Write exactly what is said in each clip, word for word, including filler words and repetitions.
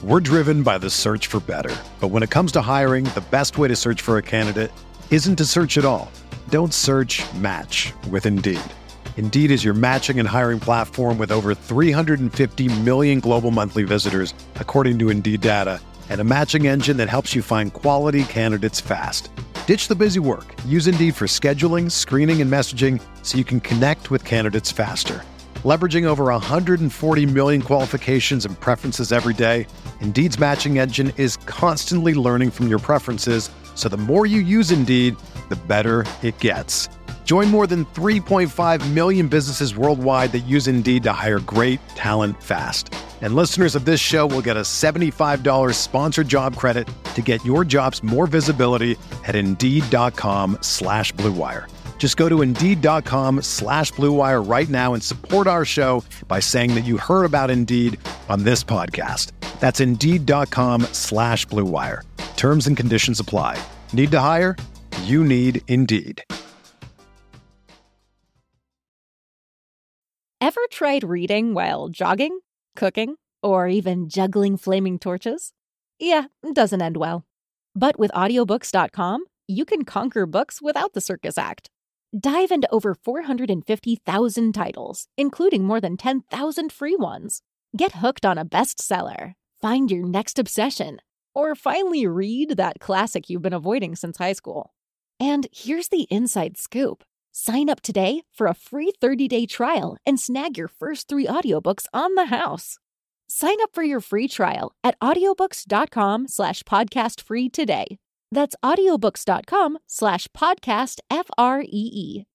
We're driven by the search for better. But when it comes to hiring, the best way to search for a candidate isn't to search at all. Don't search, match with Indeed. Indeed is your matching and hiring platform with over three hundred fifty million global monthly visitors, according to Indeed data, and a matching engine that helps you find quality candidates fast. Ditch the busy work. Use Indeed for scheduling, screening, and messaging so you can connect with candidates faster. Leveraging over one hundred forty million qualifications and preferences every day, Indeed's matching engine is constantly learning from your preferences, so the more you use Indeed, the better it gets. Join more than three point five million businesses worldwide that use Indeed to hire great talent fast. And listeners of this show will get a seventy-five dollars sponsored job credit to get your jobs more visibility at Indeed.com slash Blue Wire. Just go to Indeed.com slash Blue Wire right now and support our show by saying that you heard about Indeed on this podcast. That's Indeed.com slash Blue Wire. Terms and conditions apply. Need to hire? You need Indeed. Ever tried reading while jogging, cooking, or even juggling flaming torches? Yeah, it doesn't end well. But with audiobooks dot com, you can conquer books without the circus act. Dive into over four hundred fifty thousand titles, including more than ten thousand free ones. Get hooked on a bestseller, find your next obsession, or finally read that classic you've been avoiding since high school. And here's the inside scoop. Sign up today for a free thirty-day trial and snag your first three audiobooks on the house. Sign up for your free trial at audiobooks.com slash podcast free today. That's audiobooks.com slash podcast F R E E.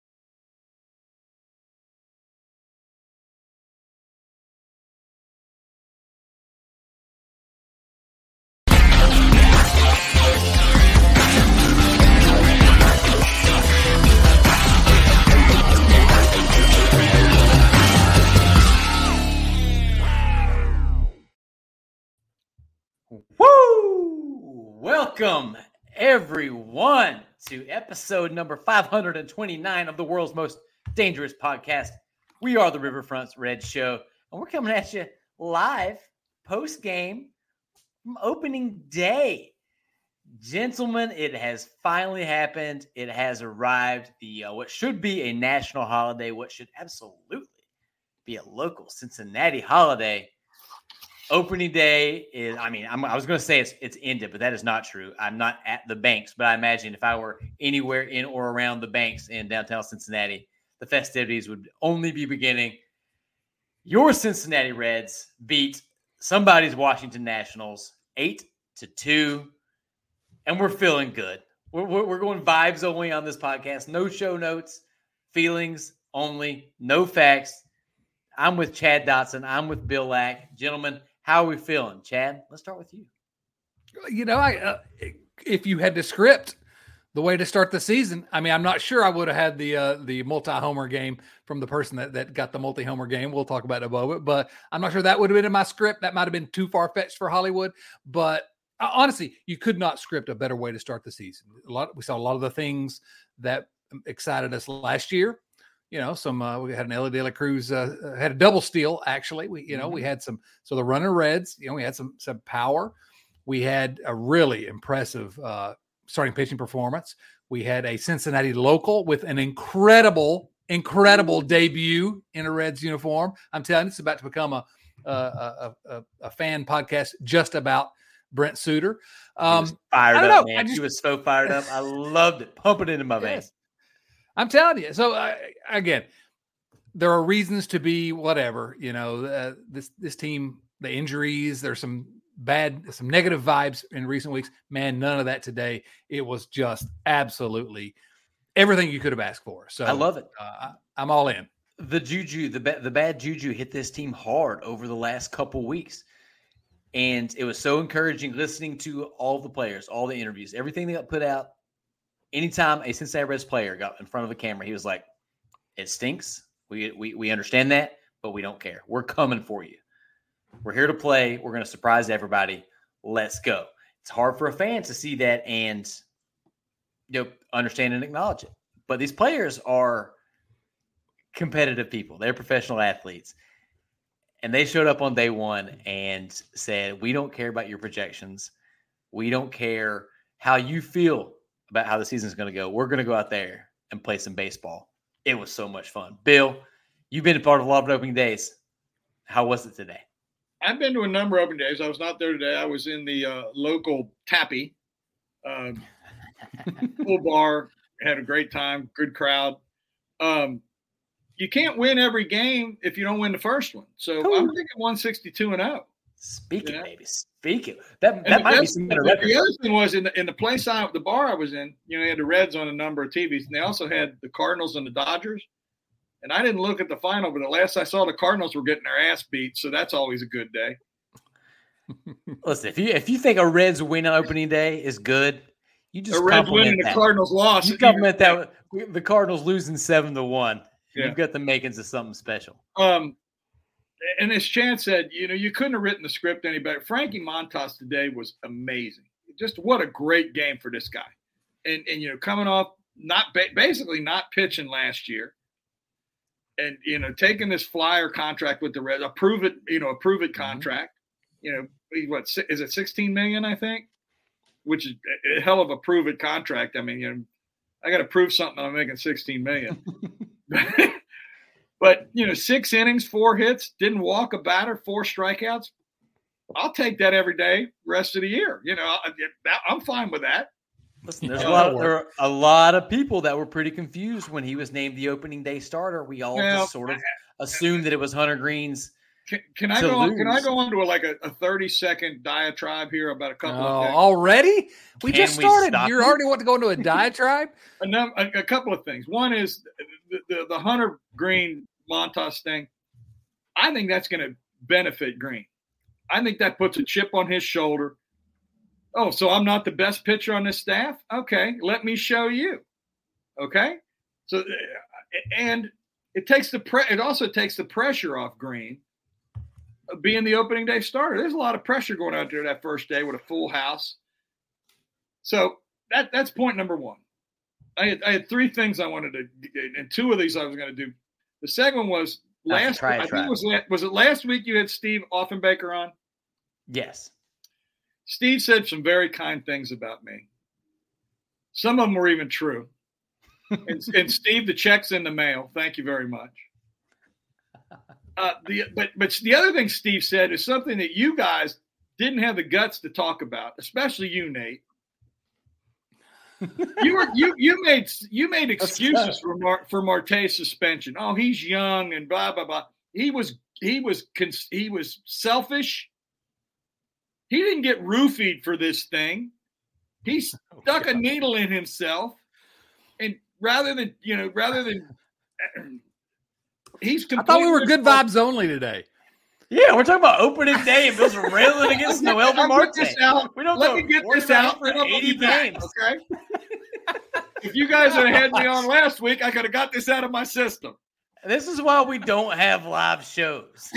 Woo! Welcome, everyone, to episode number five hundred twenty-nine of the world's most dangerous podcast. We are the Riverfront Reds Show, and we're coming at you live post-game from opening day. Gentlemen, it has finally happened. It has arrived. The uh, what should be a national holiday, what should absolutely be a local Cincinnati holiday. Opening day is, I mean, I'm, I was going to say it's it's ended, but that is not true. I'm not at the banks, but I imagine if I were anywhere in or around the banks in downtown Cincinnati, the festivities would only be beginning. Your Cincinnati Reds beat somebody's Washington Nationals eight to two, and we're feeling good. We're, we're, we're going vibes only on this podcast. No show notes, feelings only, no facts. I'm with Chad Dotson. I'm with Bill Lack. Gentlemen, how are we feeling? Chad, let's start with you. You know, I uh, if you had to script the way to start the season, I mean, I'm not sure I would have had the uh, the multi-homer game from the person that, that got the multi-homer game. We'll talk about it in a moment, but I'm not sure that would have been in my script. That might have been too far-fetched for Hollywood. But uh, honestly, you could not script a better way to start the season. A lot, we saw a lot of the things that excited us last year. You know, some uh, we had an Ellie De La Cruz uh, had a double steal. Actually, we you know mm-hmm. we had some. So the runner Reds, you know, we had some some power. We had a really impressive uh, starting pitching performance. We had a Cincinnati local with an incredible, incredible debut in a Reds uniform. I'm telling you, it's about to become a a, a, a, a fan podcast just about Brent Suter. Um, he was fired I don't up, know. man. I just, he was so fired up. I loved it. Pumping into my veins. Yes. I'm telling you. So uh, again, there are reasons to be whatever, you know, uh, this, this team, the injuries, there's some bad, some negative vibes in recent weeks, man, none of that today. It was just absolutely everything you could have asked for. So I love it. Uh, I, I'm all in. The juju, the, ba- the bad juju hit this team hard over the last couple weeks. And it was so encouraging listening to all the players, all the interviews, everything they got put out. Anytime a Cincinnati Reds player got in front of a camera, he was like, it stinks. We, we we understand that, but we don't care. We're coming for you. We're here to play. We're going to surprise everybody. Let's go. It's hard for a fan to see that and, you know, understand and acknowledge it. But these players are competitive people. They're professional athletes. And they showed up on day one and said, we don't care about your projections. We don't care how you feel about how the season's going to go. We're going to go out there and play some baseball. It was so much fun. Bill, you've been a part of a lot of opening days. How was it today? I've been to a number of open days. I was not there today. I was in the uh, local Tappy um, full bar. Had a great time, good crowd. Um, you can't win every game if you don't win the first one. So Ooh. I'm thinking one sixty-two and oh. Speaking, you know? baby. Speaking. That that might be some better record. The other thing was in the in the place I the bar I was in, you know, they had the Reds on a number of T Vs, and they also had the Cardinals and the Dodgers. And I didn't look at the final, but the last I saw, the Cardinals were getting their ass beat, so that's always a good day. Listen, if you if you think a Reds win on opening day is good, you just a Reds win and the Cardinals loss. You compliment that with the Cardinals losing seven to one. Yeah. You've got the makings of something special. Um, and as Chan said, you know, you couldn't have written the script any better. Frankie Montas today was amazing. Just what a great game for this guy. And and you know, coming off not ba- basically not pitching last year. And, you know, taking this flyer contract with the Reds, approve it, you know, approve it contract, mm-hmm. you know, what is it, sixteen million, I think, which is a hell of a prove it contract. I mean, you know, I got to prove something. I'm making sixteen million. But, you know, six innings, four hits, didn't walk a batter, four strikeouts. I'll take that every day, rest of the year. You know, I, I'm fine with that. Listen, there's a lot, of, there are a lot of people that were pretty confused when he was named the opening day starter. We all well, just sort of assumed that it was Hunter Green's. Can, can I go on? Can I go on to a, like a, a thirty second diatribe here about a couple oh, of things? Already? We can just started. We you already want to go into a diatribe? a, num- a, a couple of things. One is the, the, the Hunter Green Montas thing. I think that's going to benefit Green. I think that puts a chip on his shoulder. Oh, so I'm not the best pitcher on this staff? Okay, let me show you. Okay? So, and it takes the pre- it also takes the pressure off Green of being the opening day starter. There's a lot of pressure going out there that first day with a full house. So that that's point number one. I had, I had three things I wanted to, and two of these I was going to do. The second one was last. Try, I try. think it was was it last week you had Steve Offenbaker on? Yes. Steve said some very kind things about me. Some of them were even true. and, and Steve, the check's in the mail. Thank you very much. Uh, the, but but the other thing Steve said is something that you guys didn't have the guts to talk about, especially you, Nate. you were you you made you made excuses for Mar, for Marte's suspension. Oh, he's young and blah blah blah. He was he was he was selfish. He didn't get roofied for this thing. He stuck a needle in himself, and rather than you know, rather than he's. I thought we were good vibes only today. Yeah, we're talking about opening day and Bill's railing against Noel Marte. We don't let me get this out for eighty games. Okay. If you guys had had me on last week, I could have got this out of my system. This is why we don't have live shows.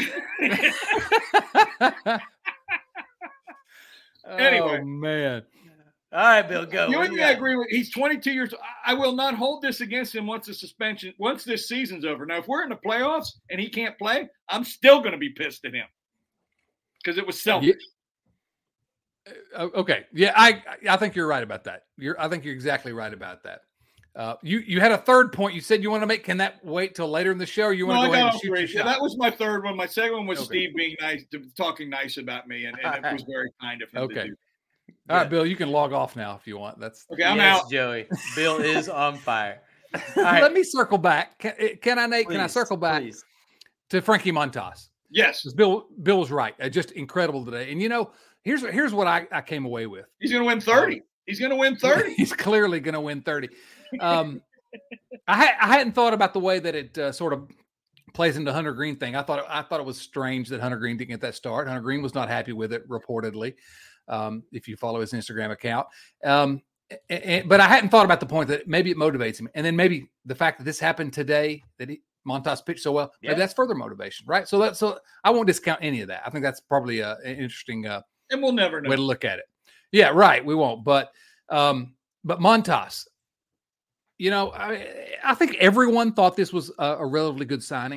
Anyway, oh, man. All right, Bill, go. The only thing I agree with, he's twenty-two years old. I will not hold this against him once the suspension, once this season's over. Now, if we're in the playoffs and he can't play, I'm still going to be pissed at him because it was selfish. Yeah. Okay. Yeah, I I think you're right about that. You're I think you're exactly right about that. Uh, you you had a third point you said you want to make. Can that wait till later in the show? Or you want no, to go ahead and shoot your your shot? That was my third one. My second one was okay. Steve being nice, talking nice about me, and, and it was very kind of him okay. to do. All right, Bill, you can log off now if you want. That's okay. I'm yes, out, Joey. Bill is on fire. All right. Let me circle back. Can, can I, Nate? Please, can I circle back please. to Frankie Montas? Yes, Bill. Bill was right. Uh, just incredible today. And you know, here's here's what I, I came away with. He's going to win thirty. Um, He's going to win thirty. He's clearly going to win thirty. Um, I, ha- I hadn't thought about the way that it uh, sort of plays into Hunter Green thing. I thought it, I thought it was strange that Hunter Green didn't get that start. Hunter Green was not happy with it, reportedly. Um, if you follow his Instagram account, um, and, and, but I hadn't thought about the point that maybe it motivates him, and then maybe the fact that this happened today, that he, Montas pitched so well, yeah. maybe that's further motivation, right? So that so I won't discount any of that. I think that's probably a, an interesting uh, and we'll never know. way to look at it. Yeah, right. We won't, but um, but Montas. You know, I, I think everyone thought this was a, a relatively good signing.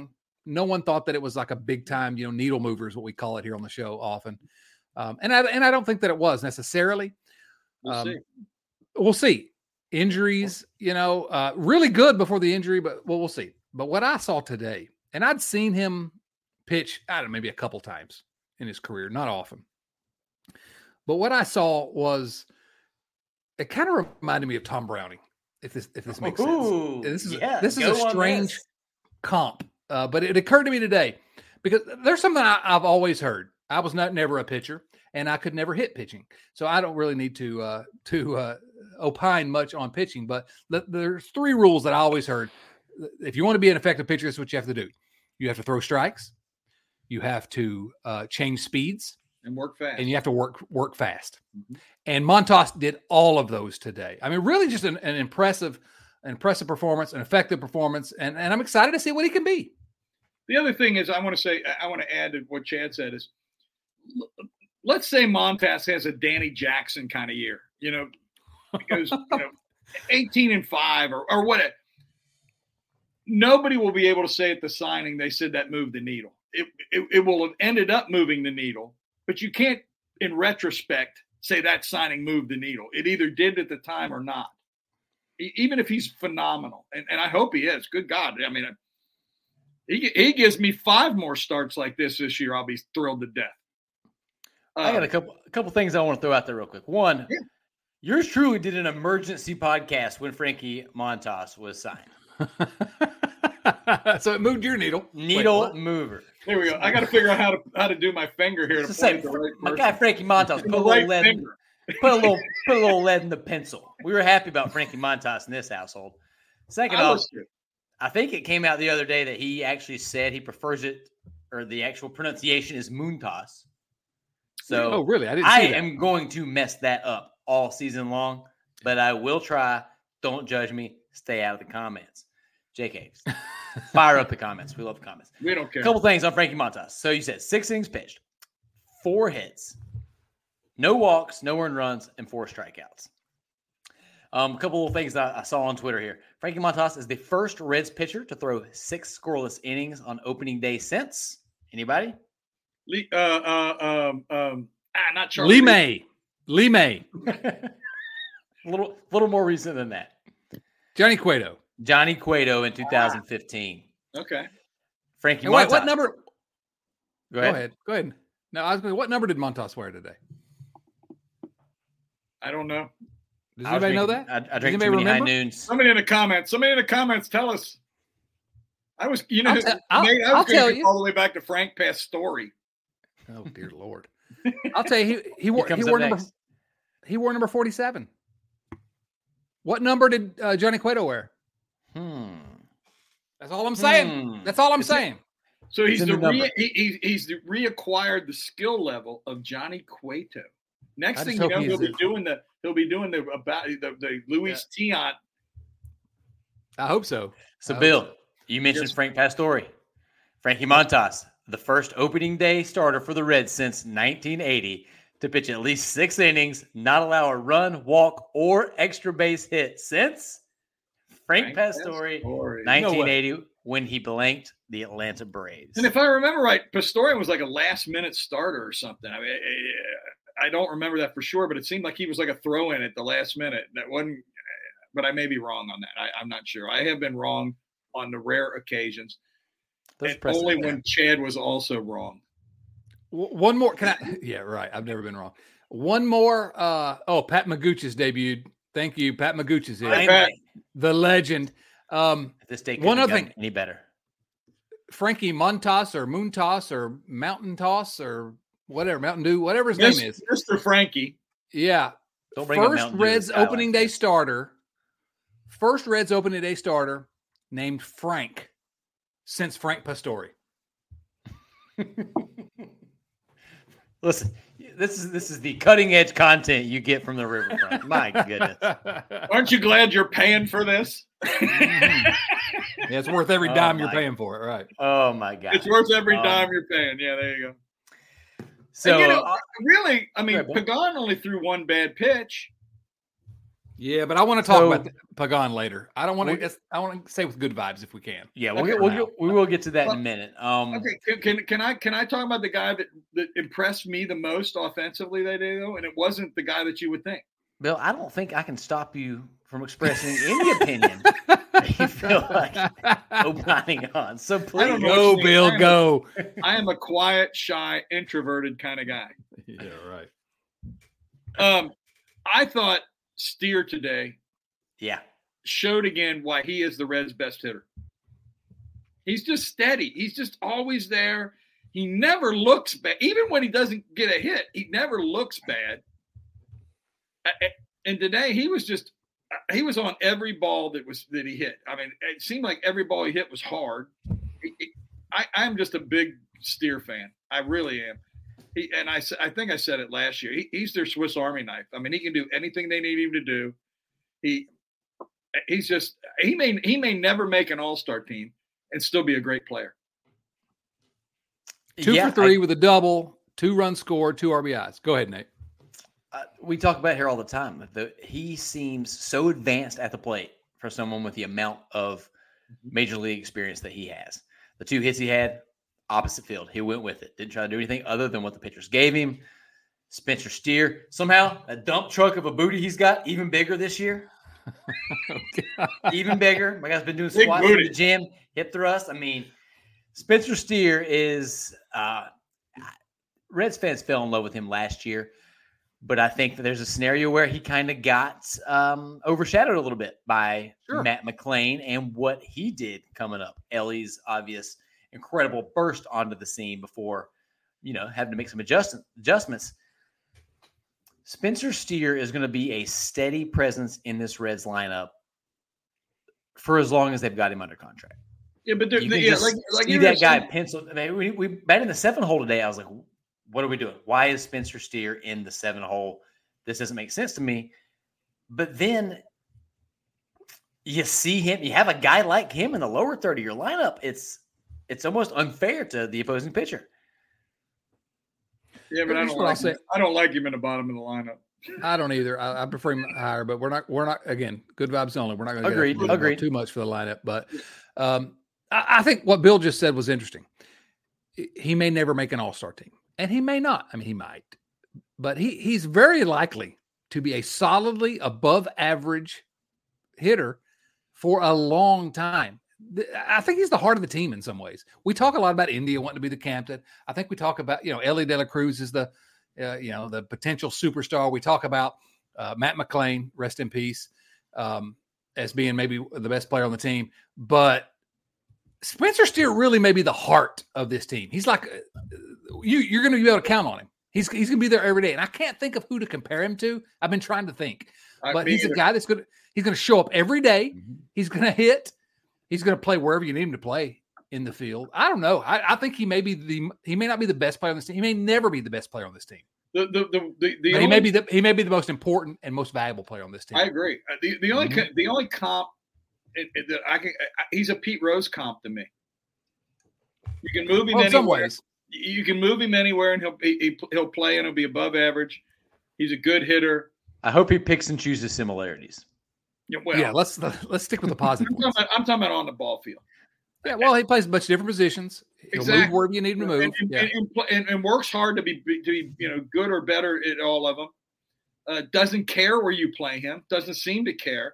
No one thought that it was like a big time, you know, needle mover is what we call it here on the show often. Um, and I and I don't think that it was necessarily. We'll um, see. We'll see. Injuries, you know, uh, really good before the injury, but well, we'll see. But what I saw today, and I'd seen him pitch, I don't know, maybe a couple times in his career, not often. But what I saw was, it kind of reminded me of Tom Browning, if this if this makes Ooh, sense. This is yeah, this is go a on strange this. comp, uh, but it occurred to me today because there's something I, I've always heard. I was not never a pitcher, and I could never hit pitching, so I don't really need to uh, to uh, opine much on pitching. But th- there's three rules that I always heard. If you want to be an effective pitcher, this is what you have to do. You have to throw strikes, you have to uh, change speeds, And work fast. and you have to work work fast. Mm-hmm. And Montas did all of those today. I mean, really just an, an impressive, an impressive performance, an effective performance, and, and I'm excited to see what he can be. The other thing is I want to say, I want to add to what Chad said is, let's say Montas has a Danny Jackson kind of year, you know, because, you know, eighteen and five or, or whatever. Nobody will be able to say at the signing they said that moved the needle. It, it, it will have ended up moving the needle, but you can't, in retrospect, say that signing moved the needle. It either did at the time or not, e- even if he's phenomenal. And, and I hope he is. Good God. I mean, he, he gives me five more starts like this this year. I'll be thrilled to death. Uh, I got a couple a couple things I want to throw out there real quick. One, Yeah. yours truly did an emergency podcast when Frankie Montas was signed. So it moved your needle. Needle Wait, what? mover. There we go. I got to figure out how to how to do my finger here to Just point say, at the right my person. guy Frankie Montas put The a little right lead. In, finger. put a little put a little lead in the pencil. We were happy about Frankie Montas in this household. Second I off, was too. I think it came out the other day that he actually said he prefers it, or the actual pronunciation is Moontas. So Oh, really? I didn't I see that. am going to mess that up all season long, but I will try. Don't judge me. Stay out of the comments. J K, fire up the comments. We love the comments. We don't care. A couple things on Frankie Montas. So you said six innings pitched, four hits, no walks, no earned runs, and four strikeouts. Um, a couple of things that I saw on Twitter here. Frankie Montas is the first Reds pitcher to throw six scoreless innings on opening day since. Anybody? Lee, uh, uh, um, um, ah, not Charlie. Lee May. Lee May. a little, little more recent than that. Johnny Cueto. Johnny Cueto in two thousand fifteen. Okay. Frankie And wait, Montas. what number? Go Go ahead. ahead. Go ahead. No, I was going. What number did Montas wear today? I don't know. Does I was anybody know drinking- that? I, I Does drank too anybody many high remember? noons. Somebody in the comments. Somebody in the comments. Tell us. I was, you know, I'll te- I'll- Nate, I I'll was going tell to you. go all the way back to Frank Pastore. Oh dear Lord! I'll tell you, he he Here wore he comes wore up number next. he wore number forty-seven. What number did uh, Johnny Cueto wear? Hmm. That's all I'm saying. Hmm. That's all I'm Is it- saying. So he's in the, the re, number. he, he, he's the reacquired the skill level of Johnny Cueto. Next I thing just you hope know, he he'll is be a- doing the he'll be doing the about the, the Luis Tiant. I hope so. So, I hope Bill, so. you mentioned Yes. Frank Pastore. Frankie Montas, the first opening day starter for the Reds since nineteen eighty to pitch at least six innings, not allow a run, walk, or extra base hit since Frank, Frank Pastore, Pastore. nineteen eighty, when he blanked the Atlanta Braves. And if I remember right, Pastore was like a last minute starter or something. I mean, I, I don't remember that for sure, but it seemed like he was like a throw in at the last minute. That wasn't, but I may be wrong on that. I, I'm not sure. I have been wrong on the rare occasions. There's And precedent only there. when Chad was also wrong. W- One more. Can I? Yeah, right. I've never been wrong. One more. Uh, oh, Pat Magooch has debuted. Thank you. Pat Magooch is here. Hi, Pat. The legend. Um, This day One couldn't other have done thing. any better. Frankie Montas or Moontas or Mountain Toss or whatever, Mountain Dew, whatever his Miss- name is. Mister Frankie. Yeah. Don't bring up First Mountain Dew Reds with Skyline. opening day starter. First Reds opening day starter named Frank since Frank Pastore. Listen, this is this is the cutting edge content you get from the Riverfront. My goodness. Aren't you glad you're paying for this? Yeah, it's worth every Oh dime you're my- paying for it, right? Oh my God. It's worth every Um, dime you're paying. Yeah, there you go. So And, you know, uh, really, I mean, Go ahead, Bill. Pagan only threw one bad pitch. Yeah, but I want to talk So- about Pagan later. I don't want We- to. I want to say with good vibes if we can. Yeah, we'll Okay. get, we'll get, we will get to that in Well, a minute. Um, Okay, can, can can I can I talk about the guy that, that impressed me the most offensively that day though, and it wasn't the guy that you would think. Bill, I don't think I can stop you from expressing any opinion you feel like opining on. So please, don't know Go, what you Bill, think. go. I am a quiet, shy, introverted kind of guy. Yeah, right. Um, I thought Steer today yeah, showed again why he is the Reds' best hitter. He's just steady. He's just always there. He never looks bad. Even when he doesn't get a hit, he never looks bad. And today he was just he was on every ball that was that he hit. I mean, it seemed like every ball he hit was hard. I, I'm just a big Steer fan. I really am. He, and I, I think I said it last year. He, he's their Swiss Army knife. I mean, he can do anything they need him to do. He he's just he may he may never make an all-star team and still be a great player. Two yeah, for three I- with a double, two runs scored, two R B Is. Go ahead, Nate. Uh, we talk about it here all the time. The, he seems so advanced at the plate for someone with the amount of major league experience that he has. The two hits he had, opposite field. He went with it. Didn't try to do anything other than what the pitchers gave him. Spencer Steer, somehow a dump truck of a booty he's got, even bigger this year. Even bigger. My guy's been doing Big squats in booty. the gym, hip thrust. I mean, Spencer Steer is uh, – Reds fans fell in love with him last year. But I think that there's a scenario where he kind of got um, overshadowed a little bit by Sure. Matt McClain and what he did coming up. Ellie's obvious, incredible burst onto the scene before, you know, having to make some adjust- adjustments. Spencer Steer is going to be a steady presence in this Reds lineup for as long as they've got him under contract. Yeah, but they're, You they, can yeah, just like like see you that were guy saying- penciled. I mean, we, we batted in the seven hole today. I was like, what are we doing? Why is Spencer Steer in the seven hole? This doesn't make sense to me. But then you see him, you have a guy like him in the lower third of your lineup. It's it's almost unfair to the opposing pitcher. Yeah, but I Here's don't what I'll like him. say. I don't like him in the bottom of the lineup. I don't either. I, I prefer him higher, but we're not. We're not. Again, good vibes only. We're not going to Agreed, agreed. too much for the lineup. But um, I, I think what Bill just said was interesting. He may never make an all-star team, and he may not. I mean, he might, but he he's very likely to be a solidly above average hitter for a long time. Th- I think he's the heart of the team in some ways. We talk a lot about India wanting to be the captain. I think we talk about, you know, Ellie De La Cruz is the, uh, you know, the potential superstar. We talk about uh, Matt McClain, rest in peace, um, as being maybe the best player on the team. But Spencer Steer really may be the heart of this team. He's like, uh, you, you're going to be able to count on him. He's he's going to be there every day. And I can't think of who to compare him to. I've been trying to think. I But mean, he's a guy that's going to he's going to show up every day. He's going to hit. He's going to play wherever you need him to play in the field. I don't know. I, I think he may be the he may not be the best player on this team. He may never be the best player on this team. the the the, the, the But only, he may be the he may be the most important and most valuable player on this team. I agree. Uh, The the only Mhm. co- the only comp it, it, that I can I, he's a Pete Rose comp to me. You can move him Well, in some anywhere. ways. You can move him anywhere, and he'll he, he- he'll play, and he'll be above average. He's a good hitter. I hope he picks and chooses similarities. Yeah, well, yeah, let's let's stick with the positive I'm, ones. talking about, I'm talking about on the ball field. Yeah, well, he plays a bunch of different positions. He'll move Exactly. wherever you need him to move. And, and, Yeah. and, and, pl- and, and works hard to be, be to be you know good or better at all of them. Uh, doesn't care where you play him. Doesn't seem to care.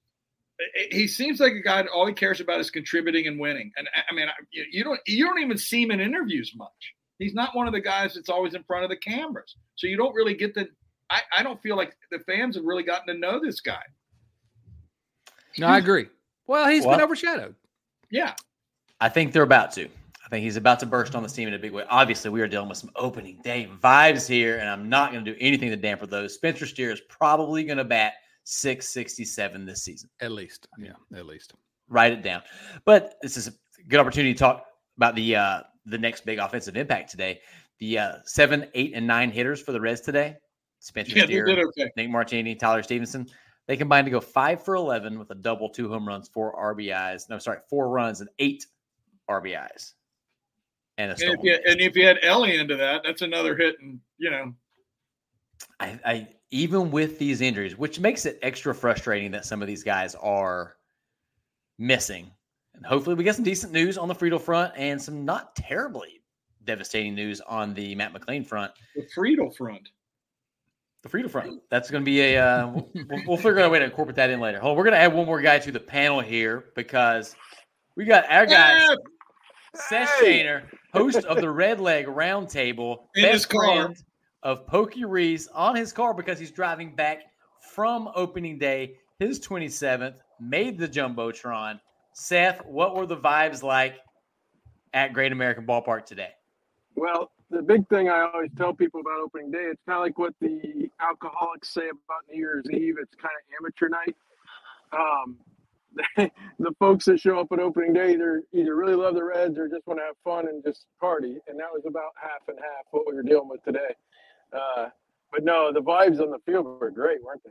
He seems like a guy that all he cares about is contributing and winning. And I- I mean, I- you you don't you don't even see him in interviews much. He's not one of the guys that's always in front of the cameras. So you don't really get the. I, I don't feel like the fans have really gotten to know this guy. No, I agree. Well, he's Well, been overshadowed. Yeah. I think they're about to. I think he's about to burst on this team in a big way. Obviously, we are dealing with some opening day vibes here, and I'm not going to do anything to damper those. Spencer Steer is probably going to bat six sixty-seven this season. At least. Yeah, at least. Write it down. But this is a good opportunity to talk about the uh, the next big offensive impact today. The uh, seven, eight, and nine hitters for the Reds today. Spencer Yeah, they Steer, did okay. Nick Martini, Tyler Stevenson. They combined to go five for eleven with a double, two home runs, four R B Is. No, sorry, four runs and eight R B Is. And a And stolen if, you, base. and if you had Ellie into that, that's another hit. And, you know, I, I even with these injuries, which makes it extra frustrating that some of these guys are missing. And hopefully we get some decent news on the Friedel front and some not terribly devastating news on the Matt McLean front. The Friedel front. The Friedel front. That's going to be a uh, – we'll, we'll figure out a way to incorporate that in later. Hold on, we're going to add one more guy to the panel here because we got our guy, hey! Seth Shaner, host of the Red Leg Roundtable, in best his car. friend of Pokey Reese, on his car because he's driving back from opening day, his twenty-seventh, made the Jumbotron. Seth, what were the vibes like at Great American Ballpark today? Well, the big thing I always tell people about opening day, it's kind of like what the alcoholics say about New Year's Eve. It's kind of amateur night. Um, the folks that show up at opening day either either really love the Reds or just want to have fun and just party. And that was about half and half what we were dealing with today. Uh, but no, the vibes on the field were great, weren't they?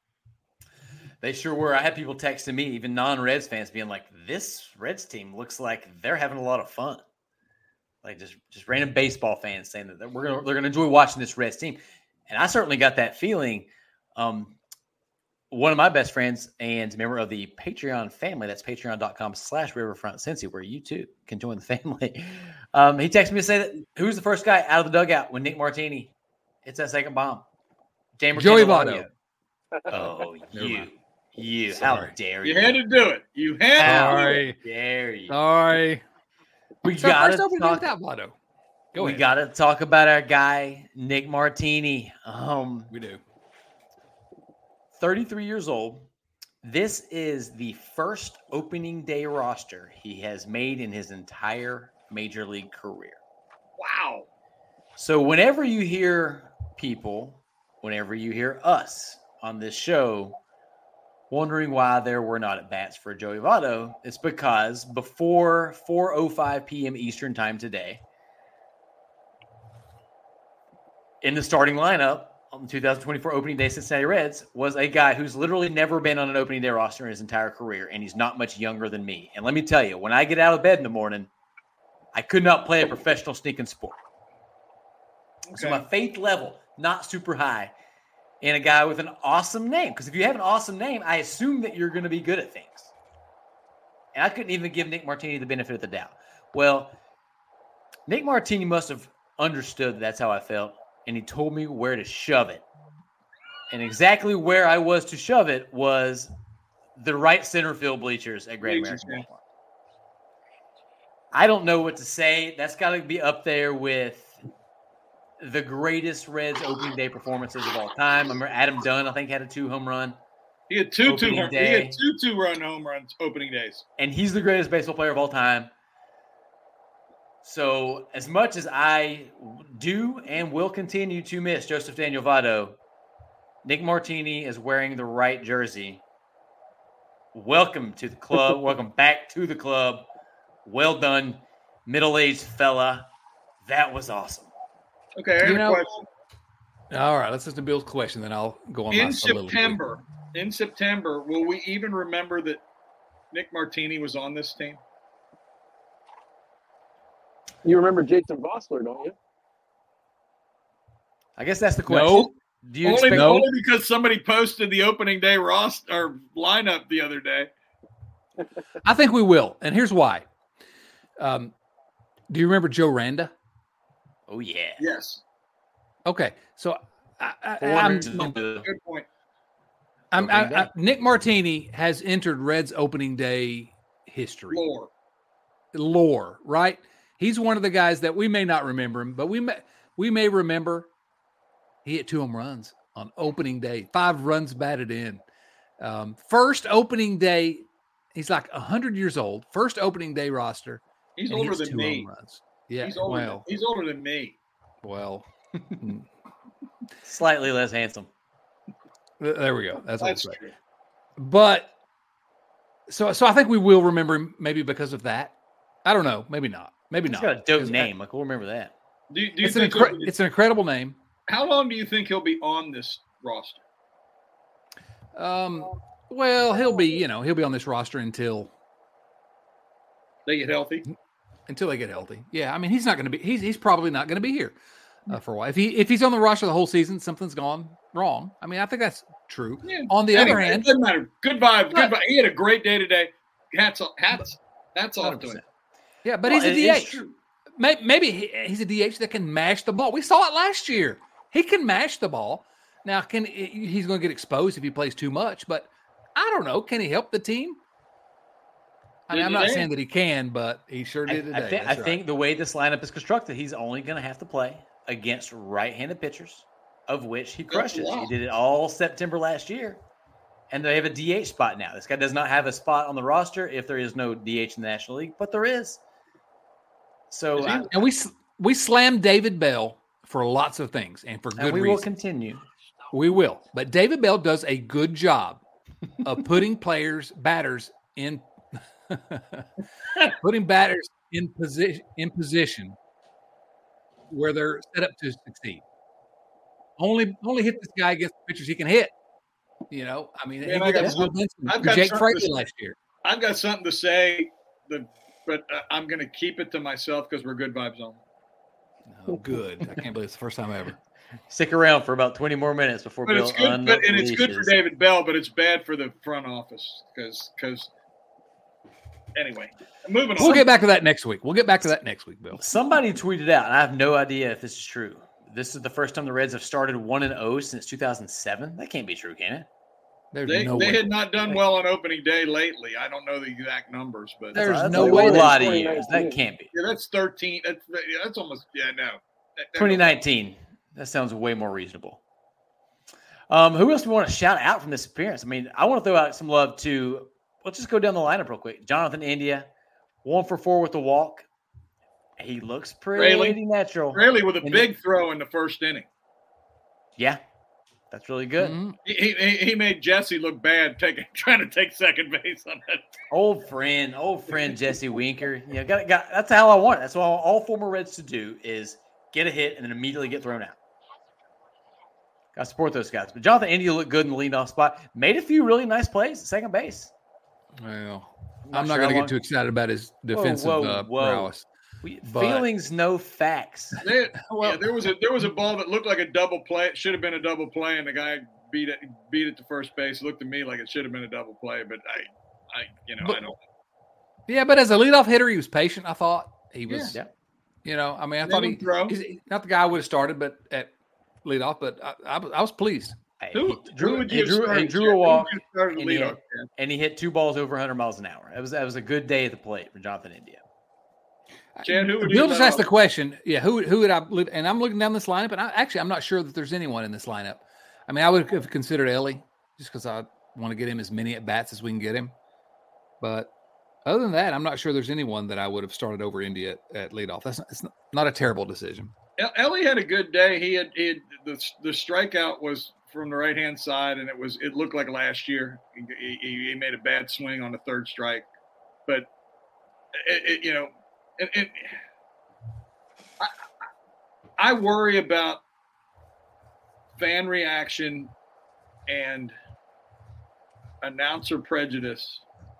They sure were. I had people texting me, even non-Reds fans, being like, this Reds team looks like they're having a lot of fun. Like just, just random baseball fans saying that we're gonna, they're going to enjoy watching this Reds team. And I certainly got that feeling. Um, one of my best friends and member of the Patreon family, that's patreon.com slash Riverfront Cincy, where you too can join the family. Um, he texted me to say that who's the first guy out of the dugout when Nick Martini hits that second bomb? Jamer Joey Votto. Oh, you. You. Sorry. How dare you? You had to do it. You had How to do Sorry. it. dare you? Sorry. We So got first to opening talk. without Votto. Go we ahead. got to talk about our guy Nick Martini. Um, We do. thirty-three years old. This is the first opening day roster he has made in his entire major league career. Wow. So whenever you hear people, whenever you hear us on this show wondering why there were not at bats for Joey Votto, it's because before four oh five p.m. Eastern time today, in the starting lineup on the two thousand twenty-four opening day Cincinnati Reds was a guy who's literally never been on an opening day roster in his entire career, and he's not much younger than me. And let me tell you, when I get out of bed in the morning, I could not play a professional sneaking sport. Okay. So my faith level, not super high, in a guy with an awesome name. Because if you have an awesome name, I assume that you're going to be good at things. And I couldn't even give Nick Martini the benefit of the doubt. Well, Nick Martini must have understood that that's how I felt, and he told me where to shove it. And exactly where I was to shove it was the right center field bleachers at Great American Ballpark. I don't know what to say. That's got to be up there with the greatest Reds opening day performances of all time. I remember Adam Dunn, I think, had a two home run. He had two two. He Opening day. had two two run home runs opening days. And he's the greatest baseball player of all time. So as much as I do and will continue to miss Joseph Daniel Votto, Nick Martini is wearing the right jersey. Welcome to the club. Welcome back to the club. Well done, middle-aged fella. That was awesome. Okay, I have You a know- question. All right, let's listen to Bill's question, then I'll go on. In my soliloquy. September, in September, will we even remember that Nick Martini was on this team? You remember Jason Vossler, don't you? I guess that's the question. No. Do you Only, expect No. only because somebody posted the opening day roster or lineup the other day. I think we will, and here's why. Um, do you remember Joe Randa? Oh, yeah. Yes, Okay, so I, I, Four I'm, hundred I'm, good point. I'm, Opening day. I, I, Nick Martini has entered Reds opening day history. Lore. lore, right? He's one of the guys that we may not remember him, but we may we may remember he hit two home runs on opening day, five runs batted in. Um, first opening day, he's like one hundred years old. First opening day roster. He's and he older hits than two me. home runs. Yeah, He's older. well, than, he's older than me. well, Slightly less handsome. th- there we go. That's what That's I'm saying. true. But so so I think we will remember him maybe because of that. I don't know. Maybe not. Maybe He's not. got a dope 'Cause name. Like, we'll remember that. Do, do you It's an, think? incre- he'll- it's an incredible name. how long do you think he'll be on this roster? Um, well, he'll be, you know, he'll be on this roster until They get healthy. until they get healthy. Yeah, I mean, he's not going to be. He's he's probably not going to be here. uh, for a while. If he if he's on the roster the whole season, something's gone wrong. I mean, I think that's true. Yeah. On the Anyway, other hand, it doesn't matter. Good vibes. But- Good vibes. He had a great day today. Hats off. Hats. That's off to him. yeah, but Well, he's a it D is H. true. May- Maybe he, he's a D H that can mash the ball. We saw it last year. He can mash the ball. Now, can he's going to get exposed if he plays too much? But I don't know. Can he help the team? I mean, I'm not Today. saying that he can, but he sure I, did today. I, thi- I That's right. think the way this lineup is constructed, he's only going to have to play against right-handed pitchers, of which he crushes. wow. He did it all September last year, and they have a D H spot now. This guy does not have a spot on the roster if there is no D H in the National League, but there is. So, Is he- I, And we s- we slammed David Bell for lots of things and for and good we will reason. continue. We will. But David Bell does a good job of putting players, batters in putting batters in position in position where they're set up to succeed. Only only hit this guy against the pitchers he can hit. You know, I mean, Man, he I did that got with Will some- Benson, I've with got Jake something Fraley to say. last year. I've got something to say, the, but uh, I'm going to keep it to myself because we're good vibes on. Oh, good. I can't believe it's the first time ever. Stick around for about twenty more minutes before But Bill it's good, but, and it's good for unleashes. David Bell, but it's bad for the front office because because anyway, moving We'll on. get back to that next week. We'll get back to that next week, Bill. Somebody tweeted out, and I have no idea if this is true. This is the first time the Reds have started one and zero since two thousand seven. That can't be true, can it? There's They, no they way. had not done well on opening day lately. I don't know the exact numbers, but There's That's no a way lot that's of years. That 2019. can't be. yeah, that's thirteen. That's yeah, that's almost yeah no. That- that- twenty nineteen. That sounds way more reasonable. Um, who else do we want to shout out from this appearance? I mean, I want to throw out some love to. Let's just go down the lineup real quick. Jonathan India, one for four with the walk. He looks pretty Rayleigh. natural. Rayleigh with a And- big throw in the first inning. Yeah, that's really good. Mhm. He, he, he made Jesse look bad taking trying to take second base on that. Old friend, old friend Jesse Winker. You know, got, got that's how I want it. That's what all, all former Reds to do is get a hit and then immediately get thrown out. Got to support those guys. But Jonathan India looked good in the leadoff spot. Made a few really nice plays at second base. Well, I'm I'm not not sure going to how get long- too excited about his defensive whoa, uh, whoa. prowess. We, But- feelings, no facts. There, Well- yeah, there was a there was a ball that looked like a double play. It should have been a double play, and the guy beat it beat it to first base. It looked to me like it should have been a double play, but I, I you know But- I don't. Yeah, but as a leadoff hitter, he was patient. I thought he was. Yeah. You know, I mean, I Let thought him he throw. he's not the guy I would have started, but at leadoff. But I, I, was- I was pleased. Hey, Who, he who drew, would he you have drew, he started, drew Jeff? a Who would walk, you have started and he, leadoff, hit, Jeff? and he hit two balls over one hundred miles an hour. It was that was a good day at the plate for Jonathan India. Chad, who would you Bill have just let asked the off? question. Yeah, who who would I? leave- And I'm looking down this lineup, and I actually I'm not sure that there's anyone in this lineup. I mean, I would have considered Ellie just because I want to get him as many at bats as we can get him. But other than that, I'm not sure there's anyone that I would have started over India at, at leadoff. That's not, it's not, not a terrible decision. El- Ellie had a good day. He had, he had the the strikeout was from the right hand side, and it was it looked like last year. He, he, he made a bad swing on the third strike, but it, it, you know, it, it, I, I worry about fan reaction and announcer prejudice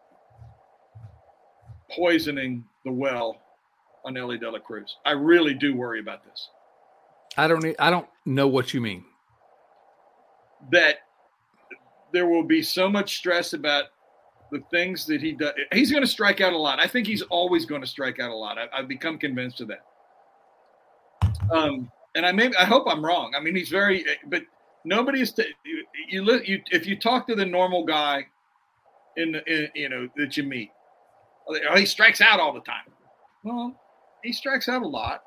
poisoning the well on Ellie De La Cruz. I really do worry about this. I don't need, I don't know what you mean. That there will be so much stress about the things that he does. He's going to strike out a lot. I think he's always going to strike out a lot. I, I've become convinced of that. Um, and I may, I hope I'm wrong. I mean, he's very, but nobody is. T- you, you, li- you, if you talk to the normal guy in, the, in you know that you meet, oh, he strikes out all the time. Well, he strikes out a lot,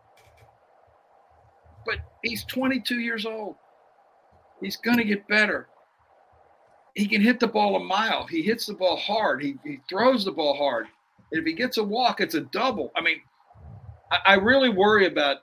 but he's twenty-two years old. He's going to get better. He can hit the ball a mile. He hits the ball hard. He, he throws the ball hard. If he gets a walk, it's a double. I mean, I, I really worry about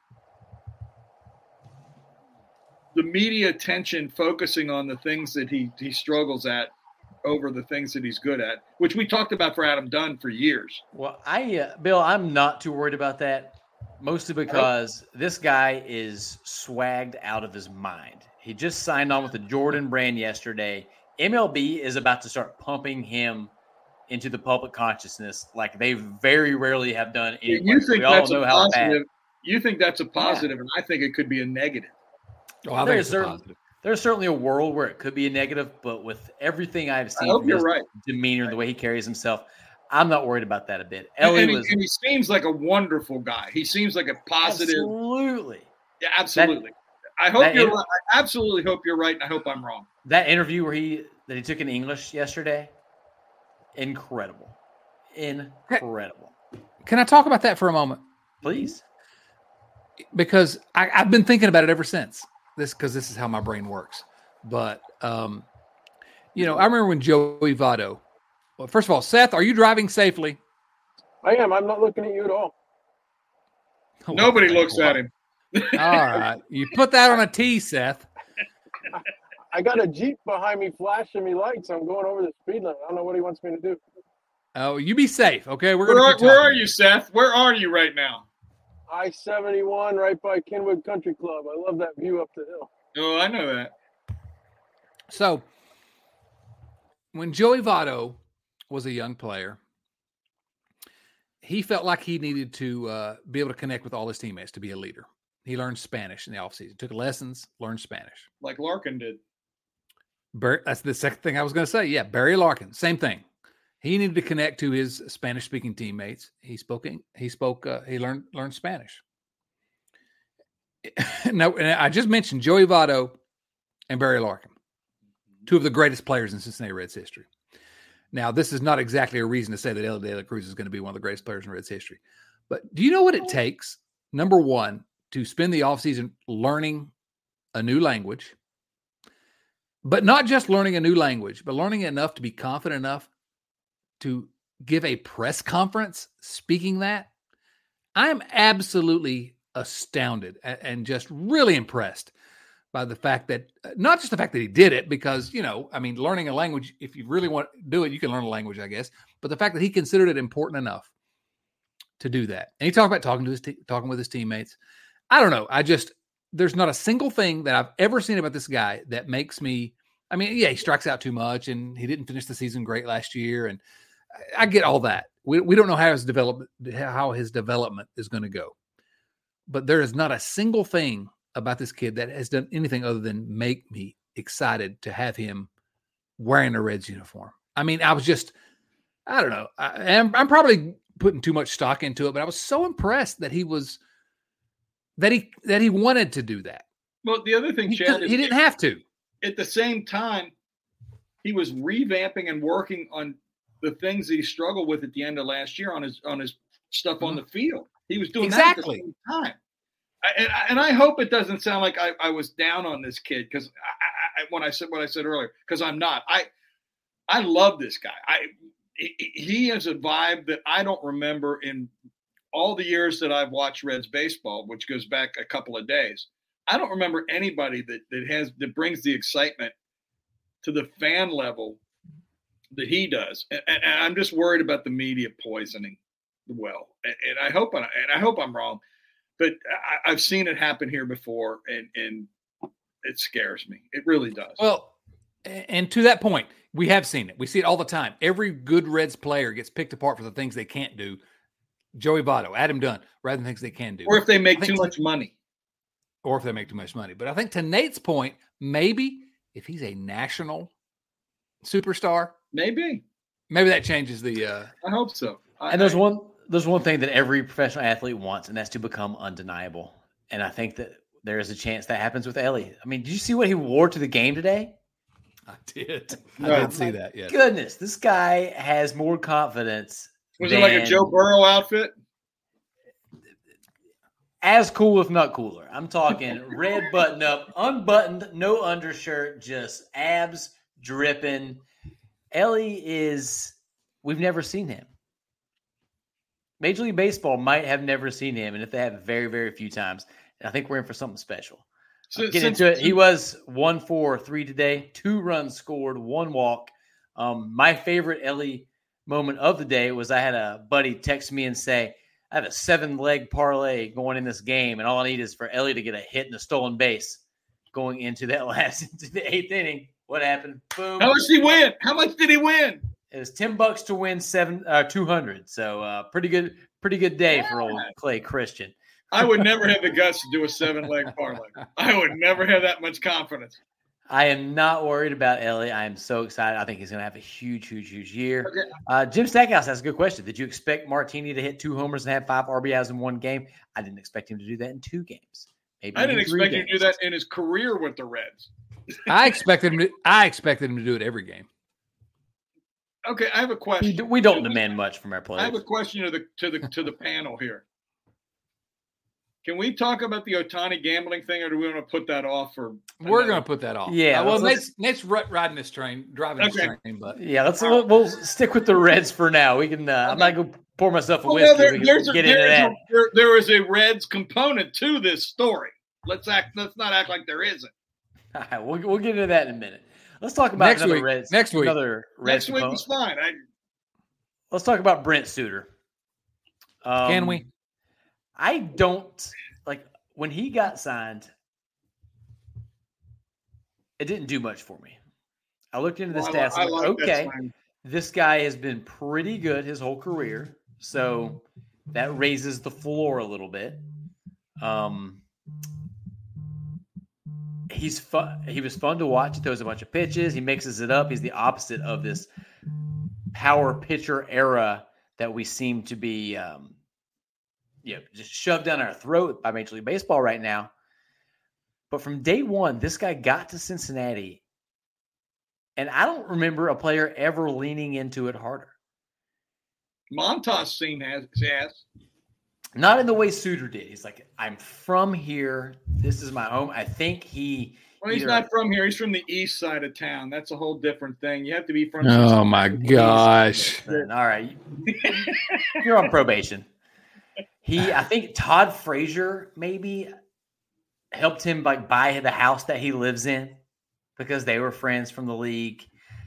the media attention focusing on the things that he, he struggles at over the things that he's good at, which we talked about for Adam Dunn for years. Well, I, uh, Bill, I'm not too worried about that, mostly because this guy is swagged out of his mind. He just signed on with the Jordan brand yesterday. M L B is about to start pumping him into the public consciousness like they very rarely have done. You Anywhere. think We all that's know a how bad. positive? You think that's a positive, yeah. and I think it could be a negative. Oh, I think it's a positive. There's certainly a world where it could be a negative, but with everything I've seen I hope from you're his right. demeanor, the way he carries himself, I'm not worried about that a bit. And, Ellie and, he, was, and he seems like a wonderful guy. He seems like a positive. Absolutely. Yeah, absolutely. That, I hope you're inter- right. I absolutely hope you're right, and I hope I'm wrong. That interview where he that he took in English yesterday, incredible. Incredible. Can I talk about that for a moment? Please. Because I, I've been thinking about it ever since. This because this is how my brain works. But um, you know, I remember when Joey Votto. Well, first of all, Seth, are you driving safely? I am. I'm not looking at you at all. Oh, Nobody looks at him. All right, you put that on a T, Seth. I got a Jeep behind me flashing me lights. I'm going over the speed limit. I don't know what he wants me to do. Oh, you be safe, okay? We're where gonna. Are, where are you, Seth? Where are you right now? I seventy-one, right by Kenwood Country Club. I love that view up the hill. Oh, I know that. So, when Joey Votto was a young player, he felt like he needed to uh, be able to connect with all his teammates to be a leader. He learned Spanish in the offseason, took lessons, learned Spanish. Like Larkin did. Barry, that's the second thing I was going to say. Yeah, Barry Larkin, same thing. He needed to connect to his Spanish-speaking teammates. He spoke. He spoke. Uh, he learned learned Spanish. Now, and I just mentioned Joey Votto and Barry Larkin, two of the greatest players in Cincinnati Reds history. Now, this is not exactly a reason to say that Elly De La Cruz is going to be one of the greatest players in Reds history. But do you know what it takes? Number one, to spend the offseason learning a new language, but not just learning a new language, but learning enough to be confident enough to give a press conference speaking that. I'm absolutely astounded and just really impressed by the fact that, not just the fact that he did it, because, you know, I mean, learning a language, if you really want to do it, you can learn a language, I guess, but the fact that he considered it important enough to do that. And he talked about talking to his, te- talking with his teammates. I don't know. I just, there's not a single thing that I've ever seen about this guy that makes me, I mean, yeah, he strikes out too much and he didn't finish the season great last year. And I get all that. We we don't know how his development how his development is going to go, but there is not a single thing about this kid that has done anything other than make me excited to have him wearing a Reds uniform. I mean, I was just, I don't know. I, I'm I'm probably putting too much stock into it, but I was so impressed that he was that he that he wanted to do that. Well, the other thing, he, Chad, he didn't have to. At the same time, he was revamping and working on the things that he struggled with at the end of last year on his on his stuff on the field. He was doing exactly. that at the same time. I, and, and I hope it doesn't sound like I, I was down on this kid because I, I, when I said what I said earlier, because I'm not. I I love this guy. I he, he has a vibe that I don't remember in all the years that I've watched Reds baseball, which goes back a couple of days. I don't remember anybody that that has that brings the excitement to the fan level that he does, and, and I'm just worried about the media poisoning the well. And, and I hope, I, and I hope I'm wrong, but I, I've seen it happen here before, and and it scares me. It really does. Well, and to that point, we have seen it. We see it all the time. Every good Reds player gets picked apart for the things they can't do. Joey Votto, Adam Dunn, rather than things they can do, or if they make too much money, or if they make too much money. But I think to Nate's point, maybe if he's a national superstar. Maybe. Maybe that changes the uh I hope so. I, and there's one there's one thing that every professional athlete wants, and that's to become undeniable. And I think that there is a chance that happens with Elly. I mean, did you see what he wore to the game today? I did. No. I did see that, yeah. Goodness, this guy has more confidence. Was than, it like a Joe Burrow outfit? As cool, if not cooler. I'm talking red button up, unbuttoned, no undershirt, just abs dripping. Elly is, we've never seen him. Major League Baseball might have never seen him, and if they have, very, very few times. And I think we're in for something special. So, Get into it. He was one for three today, two runs scored, one walk. Um, my favorite Elly moment of the day was I had a buddy text me and say, I have a seven-leg parlay going in this game, and all I need is for Elly to get a hit and a stolen base going into that last, into the eighth inning. What happened? Boom. How much did he win? How much did he win? It was ten bucks to win seven, uh, two hundred. So uh, pretty good, pretty good day yeah. for old Clay Christian. I would never have the guts to do a seven-leg parlay. I would never have that much confidence. I am not worried about Ellie. I am so excited. I think he's going to have a huge, huge, huge year. Okay. Uh, Jim Stackhouse has a good question. Did you expect Martini to hit two homers and have five R B Is in one game? I didn't expect him to do that in two games. Maybe I didn't expect games. him to do that in his career with the Reds. I expected him to. I expected him to do it every game. Okay, I have a question. We, we don't demand much from our players. I have a question to the to the to the panel here. Can we talk about the Ohtani gambling thing, or do we want to put that off? For we're going to put that off. Yeah. Uh, well, let's, Nate's, Nate's riding this train, driving this Okay. train, but yeah, let's we'll, we'll stick with the Reds for now. We can. Uh, I'm not going to pour myself a Well, whiskey. no, there, we can there's a, get into there's that. a, there, there is a Reds component to this story. Let's act. Let's not act like there isn't. All right, we'll we'll get into that in a minute. Let's talk about Next another week. Reds. Next week. Another Reds Next week component. is fine. I, Let's talk about Brent Suter. Um, can we? I don't like when he got signed. It didn't do much for me. I looked into the well, stats. I, I'm I like, like that okay, sign. this guy has been pretty good his whole career, so that raises the floor a little bit. Um, he's fun. He was fun to watch. He throws a bunch of pitches. He mixes it up. He's the opposite of this power pitcher era that we seem to be, um, you know, just shoved down our throat by Major League Baseball right now. But from day one, this guy got to Cincinnati, and I don't remember a player ever leaning into it harder. Montas scene has has. Not in the way Suter did. He's like, I'm from here. This is my home. I think he. Well, he's either- not from here. He's from the east side of town. That's a whole different thing. You have to be from. Oh my gosh! All right, you're on probation. He, I think Todd Frazier maybe helped him like buy the house that he lives in because they were friends from the league.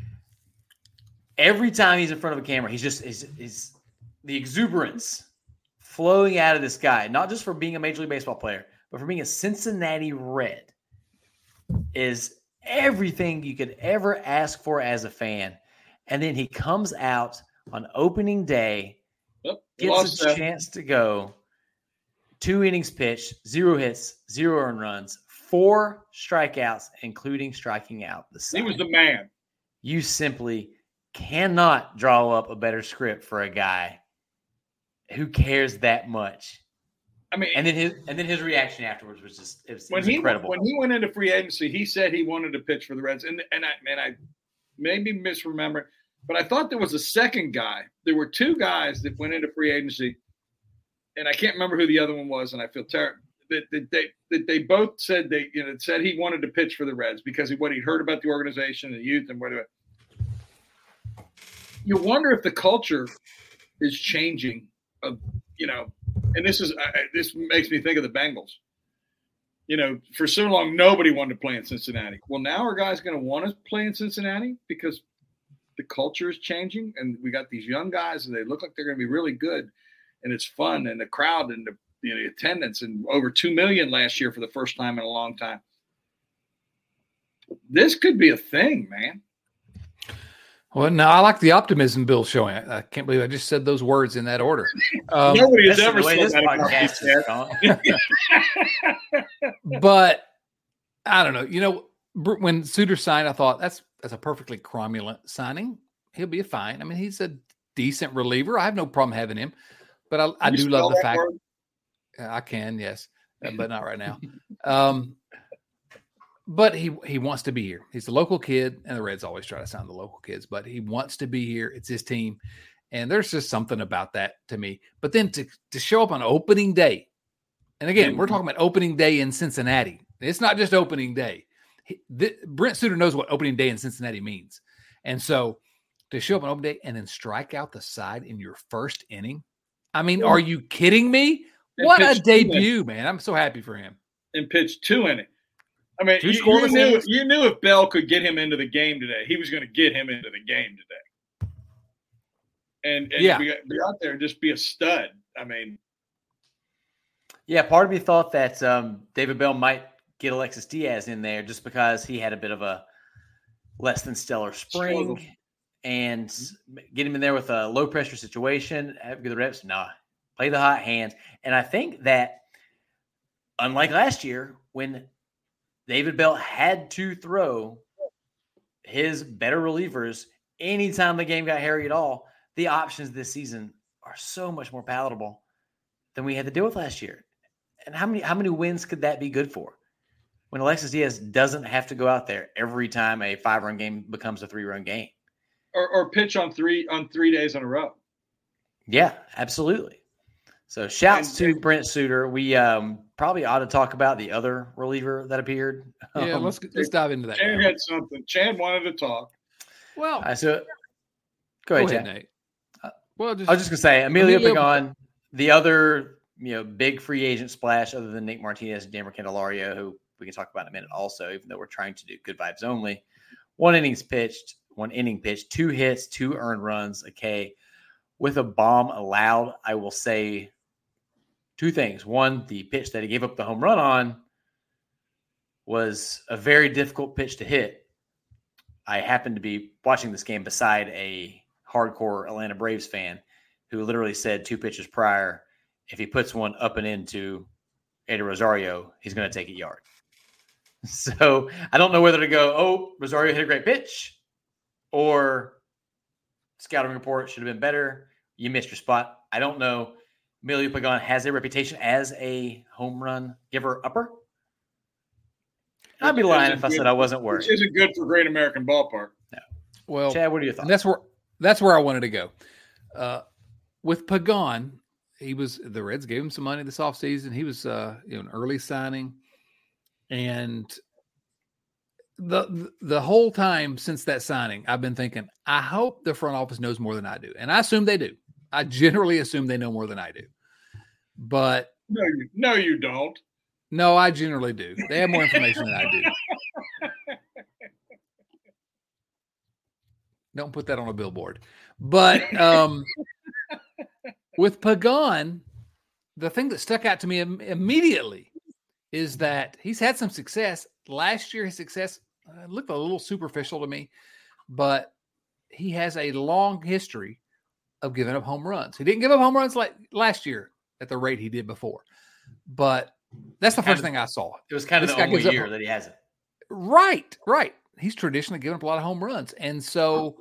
Every time he's in front of a camera, he's just is is the exuberance flowing out of this guy, not just for being a Major League Baseball player, but for being a Cincinnati Red, is everything you could ever ask for as a fan. And then he comes out on opening day, Oh, gets lost a that. chance to go, two innings pitched, zero hits, zero earned runs, four strikeouts, including striking out the side. He was the man. You simply cannot draw up a better script for a guy who cares that much. I mean, And then his and then his reaction afterwards was just it was, it when was he incredible. when he went into free agency, he said he wanted to pitch for the Reds, and and I and I maybe misremember, but I thought there was a second guy. There were two guys that went into free agency, and I can't remember who the other one was, and I feel terrible. That, that they that they both said they you know said he wanted to pitch for the Reds because of what he'd heard about the organization and youth and whatever. You wonder if the culture is changing. Of you know, and this is I, this makes me think of the Bengals. You know, for so long nobody wanted to play in Cincinnati. Well, now are guys going to want to play in Cincinnati because the culture is changing, and we got these young guys, and they look like they're going to be really good, and it's fun, and the crowd and the you know the attendance, and over two million last year for the first time in a long time. This could be a thing, man. Well, no, I like the optimism Bill's showing. I, I can't believe I just said those words in that order. Um, Nobody has That's ever the way said this that about podcast these is guys. going. but I don't know. You know, Br- when Suter signed, I thought that's that's a perfectly cromulent signing. He'll be fine. I mean, he's a decent reliever. I have no problem having him. But I, I You do spell love the that fact word? I can, yes, uh, but not right now. Um, but he he wants to be here. He's a local kid, and the Reds always try to sign the local kids, but he wants to be here. It's his team, and there's just something about that to me. But then to to show up on opening day, and again, we're talking about opening day in Cincinnati. It's not just opening day. He, the, Brent Suter knows what opening day in Cincinnati means, and so to show up on opening day and then strike out the side in your first inning. I mean, are you kidding me? And What a pitch two innings. debut, man. I'm so happy for him. And pitched two innings. I mean, Two you, you scoreless knew innings? you knew if Bell could get him into the game today, he was going to get him into the game today. And, and Yeah. be, be out there and just be a stud. I mean, Yeah, part of me thought that um, David Bell might get Alexis Diaz in there just because he had a bit of a less than stellar spring Struggle. and get him in there with a low pressure situation. Have good reps. Nah, play the hot hand. And I think that unlike last year when David Bell had to throw his better relievers anytime the game got hairy at all, the options this season are so much more palatable than we had to deal with last year. And how many how many wins could that be good for? When Alexis Diaz doesn't have to go out there every time a five-run game becomes a three-run game. Or, or pitch on three on three days in a row. Yeah, absolutely. So shouts And- to Brent Suter. We um, probably ought to talk about the other reliever that appeared. Yeah, Um, let's let's dive into that. Chad now. had something. Chad wanted to talk. Well, uh, so go go ahead, ahead, Chad. Nate. Well, just, I was just gonna say Emilio Emilio- Pagan, the other you know big free agent splash other than Nick Martinez and Damar Candelario, who we can talk about in a minute also, even though we're trying to do good vibes only. One innings pitched, one inning pitched, two hits, two earned runs, a K, with a bomb allowed. I will say two things. One, the pitch that he gave up the home run on was a very difficult pitch to hit. I happened to be watching this game beside a hardcore Atlanta Braves fan who literally said two pitches prior, if he puts one up and into Eddie Rosario, he's going to take a yard. So I don't know whether to go, oh, Rosario hit a great pitch, or scouting report should have been better. You missed your spot. I don't know. Emilio Pagan has a reputation as a home run giver upper. I'd be lying if I said I wasn't worried. Which isn't good for Great American Ballpark. well, Chad, what are your thoughts? and that's where that's where I wanted to go. Uh, with Pagan, he was the Reds gave him some money this offseason. He was uh, you know an early signing, and the the whole time since that signing, I've been thinking, I hope the front office knows more than I do, and I assume they do. I generally assume they know more than I do, but No, you, no, you don't. no, I generally do. They have more information than I do. Don't put that on a billboard. But um, with Pagan, the thing that stuck out to me im- immediately is that he's had some success. Last year, his success uh, looked a little superficial to me, but he has a long history of giving up home runs. He didn't give up home runs like last year at the rate he did before, but that's the first thing I saw. It was kind of This the guy only gives up- year that he hasn't. Right, right. He's traditionally given up a lot of home runs, and so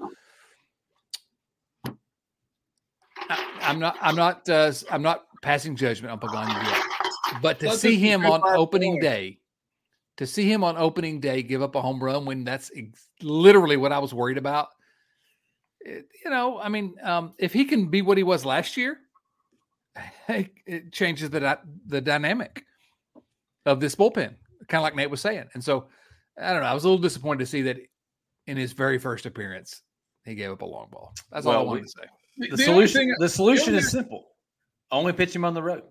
I, I'm not, I'm not, uh, I'm not passing judgment on Pagan yet. But to That's see a him good on part opening point. day, to see him on opening day give up a home run when that's ex- literally what I was worried about. It, you know, I mean, um, if he can be what he was last year, it changes the dy- the dynamic of this bullpen, kind of like Nate was saying. And so, I don't know. I was a little disappointed to see that in his very first appearance, he gave up a long ball. That's all I Well, wanted we- to say. The, The the only solution, thing- the solution the is simple. Only pitch him on the road.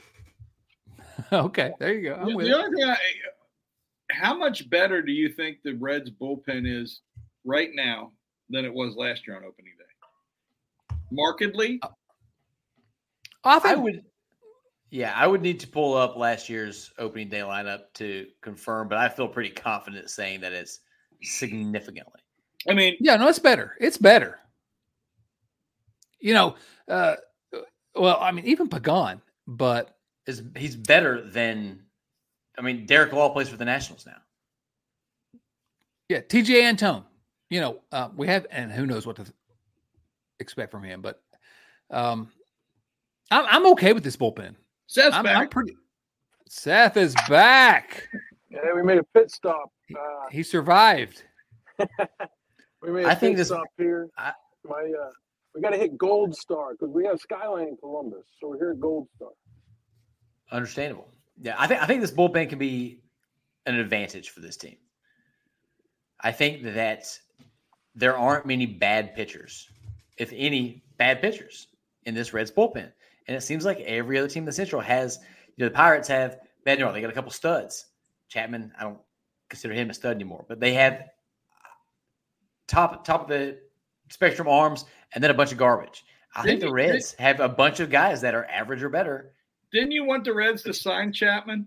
Okay, there you go. I'm The, with the it. only thing I, how much better do you think the Reds bullpen is right now than it was last year on opening day? Markedly? I I think would, yeah, I would need to pull up last year's opening day lineup to confirm, but I feel pretty confident saying that it's significantly. I mean, Yeah, no, it's better. It's better. You know, uh, well, I mean, even Pagan, but Is he's better than? I mean, Derek Law plays for the Nationals now. yeah, T J Antone. You know, uh, we have, and who knows what to th- expect from him, but um, I'm, I'm okay with this bullpen. Seth's I'm, back. I'm pretty. Seth is back. Yeah, we made a pit stop. Uh, He survived. we made a I pit think this- stop here. I- My, uh, we got to hit Gold Star because we have Skyline in Columbus, so we're here at Gold Star. Understandable. Yeah, I think I think this bullpen can be an advantage for this team. I think that there aren't many bad pitchers, if any, bad pitchers in this Reds bullpen, and it seems like every other team in the Central has. You know, the Pirates have Bednar. They got a couple studs. Chapman, I don't consider him a stud anymore, but they have top top of the spectrum arms, and then a bunch of garbage. I think Didn't the you- Reds have a bunch of guys that are average or better. Didn't you want the Reds to sign Chapman?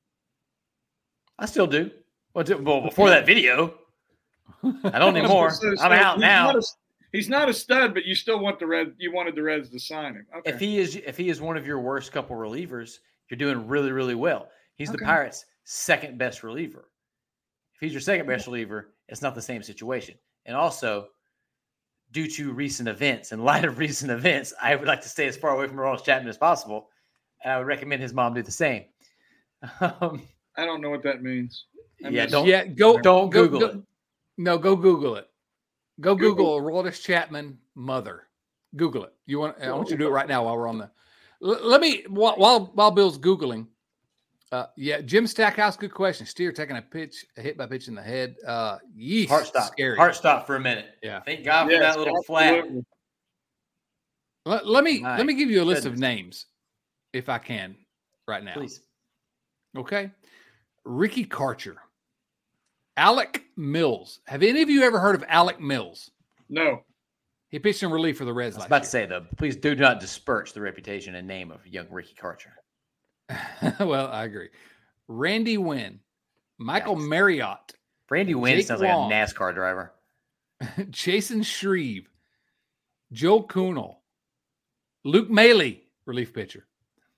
I still do. Well, d- well before that video, I don't anymore. So- so I'm out he's now. Not a, he's not a stud, but you still want the Reds. You wanted the Reds to sign him. Okay. If he is, if he is one of your worst couple relievers, you're doing really, really well. He's Okay. the Pirates' second best reliever. If he's your second best reliever, it's not the same situation. And also, due to recent events, in light of recent events, I would like to stay as far away from Aroldis Chapman as possible. And I would recommend his mom do the same. Um, I don't know what that means. I yeah, missed- don't yeah, go don't go- Google go- it. No, go Google it. Go Google. Google Aroldis Chapman mother. Google it. You want? I want you to do it right now while we're on the. L- let me while while, while Bill's Googling. Uh, yeah, Jim Stackhouse, good question. Steer taking a pitch, a hit by pitch in the head. Uh, yeesh, Heart stop. scary. Heart stop for a minute. Yeah. Thank God for Yes, that little flat. absolutely. Let, let me My let me give you a list of goodness. names, if I can, right now. Please. Okay, Ricky Karcher, Alec Mills. Have any of you ever heard of Alec Mills? No. He pitched in relief for the I Reds was last about year. to say, though, please do not disperse the reputation and name of young Ricky Karcher. Well, I agree. Randy Wynn, Michael Yikes. Marriott, Randy Wynn Jake sounds Long. like a NASCAR driver. Jason Shreve, Joe Kunal, Luke Maley, relief pitcher,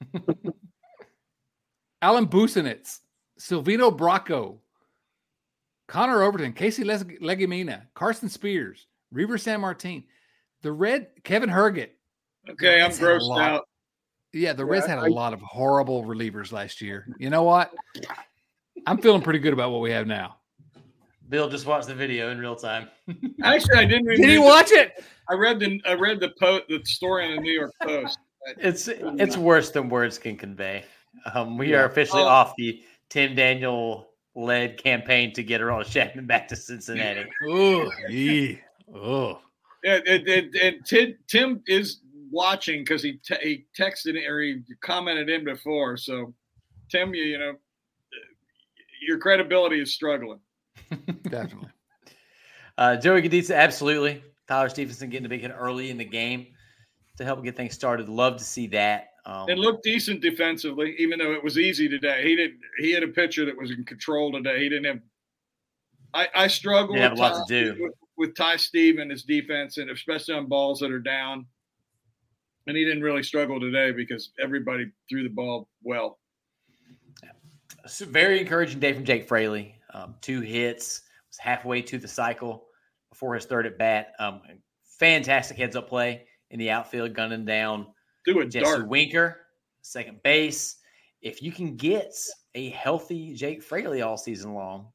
Alan Busenitz, Silvino Bracco, Connor Overton, Casey Les- Legumina, Carson Spears, Reaver San Martin, the Red, Kevin Herget. Okay, I'm That's a grossed lot. out. Yeah, the Yeah, Reds had a I- lot of horrible relievers last year. You know what? I'm feeling pretty good about what we have now. Bill just watched the video in real time. Actually, I didn't even. Did he read watch it? the- I read the I read the po- the story in the New York Post. It's it's worse than words can convey. Um, we Yeah. are officially Oh. off the Tim Daniel led campaign to get Aroldis Chapman back to Cincinnati. Oh, yeah. Oh. Yeah, and, and, and Tim, Tim is watching because he te- he texted or he commented in before. So, Tim, you you know, your credibility is struggling. Definitely. Uh, Joey Gaditza, absolutely. Tyler Stevenson getting a big hit early in the game to help get things started. Love to see that. Um, It looked decent defensively, even though it was easy today. He did. He had a pitcher that was in control today. He didn't have. I, I struggle Didn't with, have a lot Ty, to do. with with Ty Steve and his defense, and especially on balls that are down. And he didn't really struggle today because everybody threw the ball well. So very encouraging day from Jake Fraley. Um, two hits, was halfway to the cycle before his third at bat. Um, fantastic heads up play in the outfield, gunning down Do a Jesse dart. Winker, second base. If you can get a healthy Jake Fraley all season long,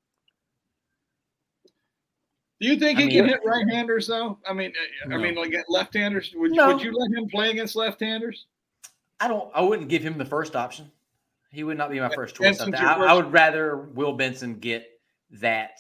Do you think I he mean- can hit right-handers though? I mean, uh, I No. mean, like left-handers. Would No. would you let him play against left-handers? I don't. I wouldn't give him the first option. He would not be my first choice. Benson's I, your I first- would rather Will Benson get that,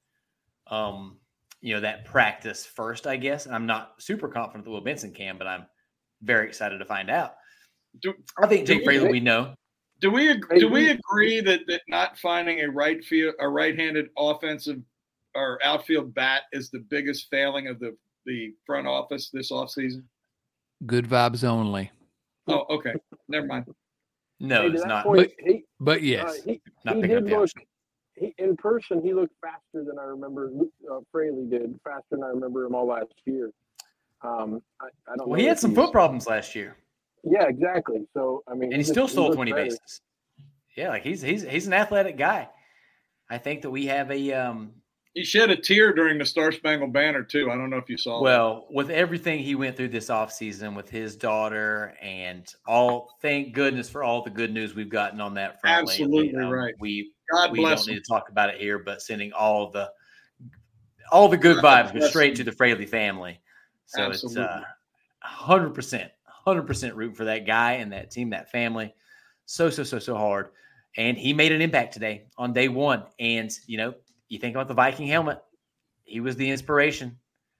um, you know, that practice first. I guess. And I'm not super confident that Will Benson can, but I'm very excited to find out. Do, I think Jake Do- Fraley, we know. do we ag- do we agree that, that not finding a right field a right-handed offensive or outfield bat is the biggest failing of the, the front office this offseason? Good vibes only. Oh, okay. Never mind. No, Hey, to it's that not. point, he, But uh, yes. he, Not he picking up did the look option. he, in person. He looked faster than I remember. Uh, Fraley did faster than I remember him all last year. Um, I, I don't. Well, know he had if some he's- foot problems last year, Yeah, exactly. So I mean, and he just- still stole looked twenty better. bases. Yeah, like he's he's he's an athletic guy. I think that we have a um, He shed a tear during the Star Spangled Banner too. I don't know if you saw. well, with everything he went through this offseason with his daughter and all, thank goodness for all the good news we've gotten on that front. Absolutely lately. Um, right. We that. God we bless don't him. need to talk about it here, but sending all the all the good God vibes go bless straight him. to the Fraley family. So Absolutely. it's uh, hundred percent, hundred percent rooting for that guy and that team, that family. So so so so hard, and he made an impact today on day one. And you know, you think about the Viking helmet. He was the inspiration.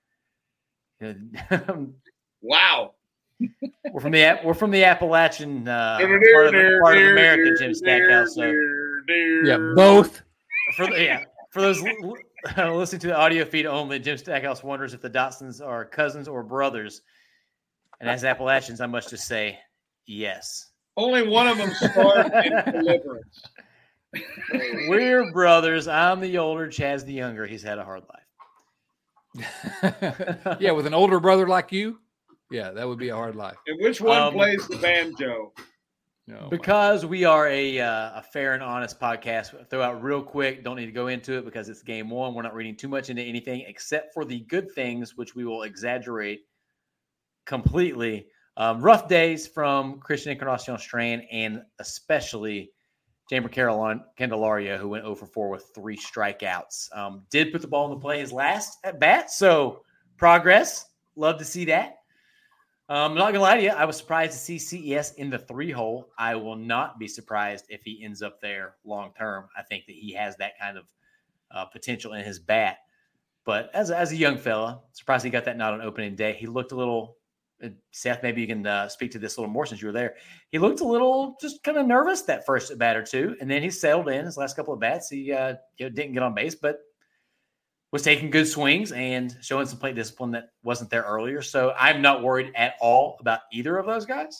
You know, Wow. we're from the we're from the Appalachian uh, part, of, the, part of America, Jim Stackhouse. So Yeah, both. for the, yeah, for those l- l- listening to the audio feed only, Jim Stackhouse wonders if the Dotsons are cousins or brothers. And as Appalachians, I must just say yes. Only one of them starred in Deliverance. We're brothers. I'm the older, Chaz the younger. He's had a hard life. Yeah, with an older brother like you, yeah, that would be a hard life. And which one Um, plays the banjo? No, because we are a uh, a fair and honest podcast, we'll throw out real quick. Don't need to go into it because it's game one. We're not reading too much into anything except for the good things, which we will exaggerate completely. Um, rough days from Christian Encarnacion Strand and especially Jeimer Candelario, who went oh for four with three strikeouts. Um, did put the ball in the play his last at bat, so progress. Love to see that. Um, I'm not going to lie to you. I was surprised to see C E S in the three hole. I will not be surprised if he ends up there long term. I think that he has that kind of uh, potential in his bat. But as a, as a young fella, surprised he got that nod on opening day. He looked a little – Seth, maybe you can uh, speak to this a little more since you were there. He looked a little just kind of nervous that first at bat or two, and then he settled in his last couple of bats. He uh, you know, didn't get on base, but – was taking good swings and showing some plate discipline that wasn't there earlier. So I'm not worried at all about either of those guys.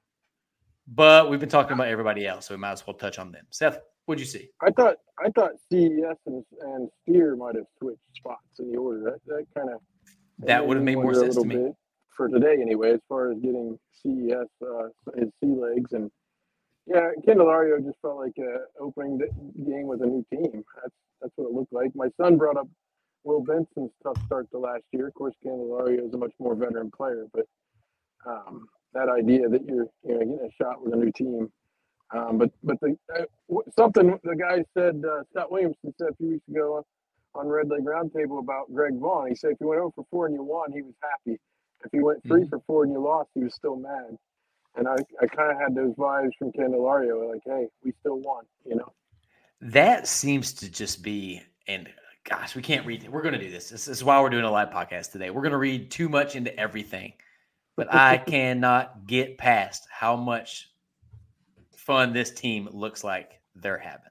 But we've been talking about everybody else, so we might as well touch on them. Seth, what'd you see? I thought I thought C E S and, and Steer might have switched spots in the order. That, that kind of that would have made more sense to me for today, anyway. As far as getting C E S uh, his sea legs, and yeah, Candelario just felt like a opening game with a new team. That's that's what it looked like. My son brought up Will Benson's tough start to last year. Of course, Candelario is a much more veteran player, but um, that idea that you're you know getting a shot with a new team. Um, but but the uh, something the guy said, uh, Scott Williamson said a few weeks ago on Red Leg Roundtable about Greg Vaughn. He said if you went oh for four and you won, he was happy. If you went three mm-hmm. for four and you lost, he was still mad. And I, I kind of had those vibes from Candelario, like, hey, we still won, you know. That seems to just be and. Gosh, we can't read. We're going to do this. This is why we're doing a live podcast today. We're going to read too much into everything, but I cannot get past how much fun this team looks like they're having.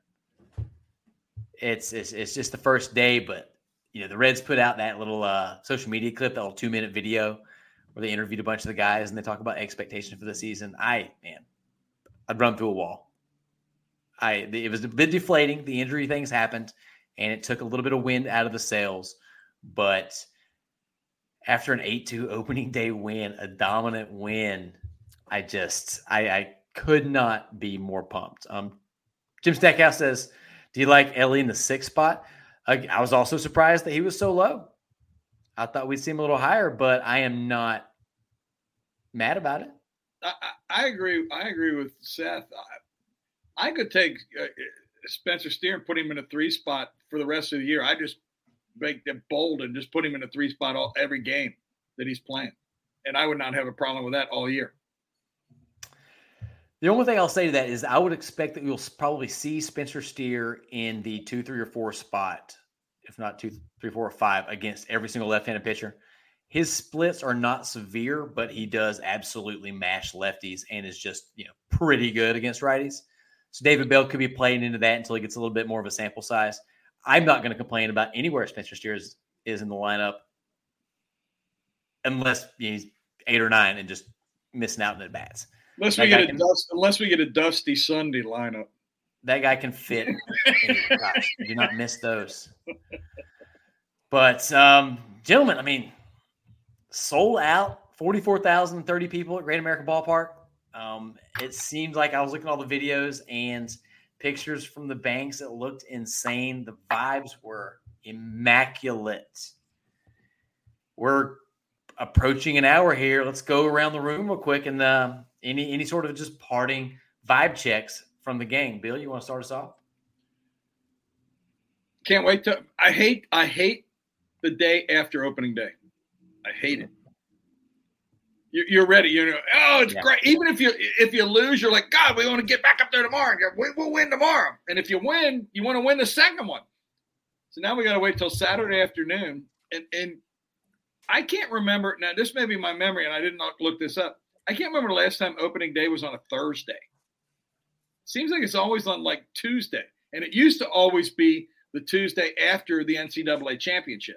It's it's, it's just the first day, but you know the Reds put out that little uh, social media clip, that little two minute video where they interviewed a bunch of the guys and they talk about expectations for the season. I man, I'd run through a wall. I it was a bit deflating. The injury things happened. And it took a little bit of wind out of the sails. But after an eight two opening day win, a dominant win, I just I, I could not be more pumped. Um, Jim Stackhouse says, do you like Ellie in the sixth spot? I, I was also surprised that he was so low. I thought we'd see him a little higher, but I am not mad about it. I, I agree. I agree with Seth. I, I could take uh, – Spencer Steer and put him in a three spot for the rest of the year. I just make them bold and just put him in a three spot all, every game that he's playing. And I would not have a problem with that all year. The only thing I'll say to that is I would expect that you'll probably see Spencer Steer in the two, three, or four spot, if not two, three, four, or five, against every single left-handed pitcher. His splits are not severe, but he does absolutely mash lefties and is just, you know, pretty good against righties. So David Bell could be playing into that until he gets a little bit more of a sample size. I'm not going to complain about anywhere Spencer Steer is, is in the lineup unless he's eight or nine and just missing out in at bats. Unless we, get a can, dust, unless we get a Dusty Sunday lineup. That guy can fit. Gosh, do not miss those. But, um, gentlemen, I mean, sold out, forty-four thousand thirty people at Great American Ballpark. Um, it seemed like I was looking at all the videos and pictures from the banks. It looked insane. The vibes were immaculate. We're approaching an hour here. Let's go around the room real quick and uh, any any sort of just parting vibe checks from the game. Bill, you want to start us off? Can't wait to. I hate. I hate the day after opening day. I hate it. You're ready. You know, oh, it's yeah. great. Even if you if you lose, you're like, God, we want to get back up there tomorrow. We'll win tomorrow. And if you win, you want to win the second one. So now we got to wait till Saturday afternoon. And and I can't remember. Now, this may be my memory, and I did not look this up. I can't remember the last time opening day was on a Thursday. Seems like it's always on like Tuesday. And it used to always be the Tuesday after the N C double A championship.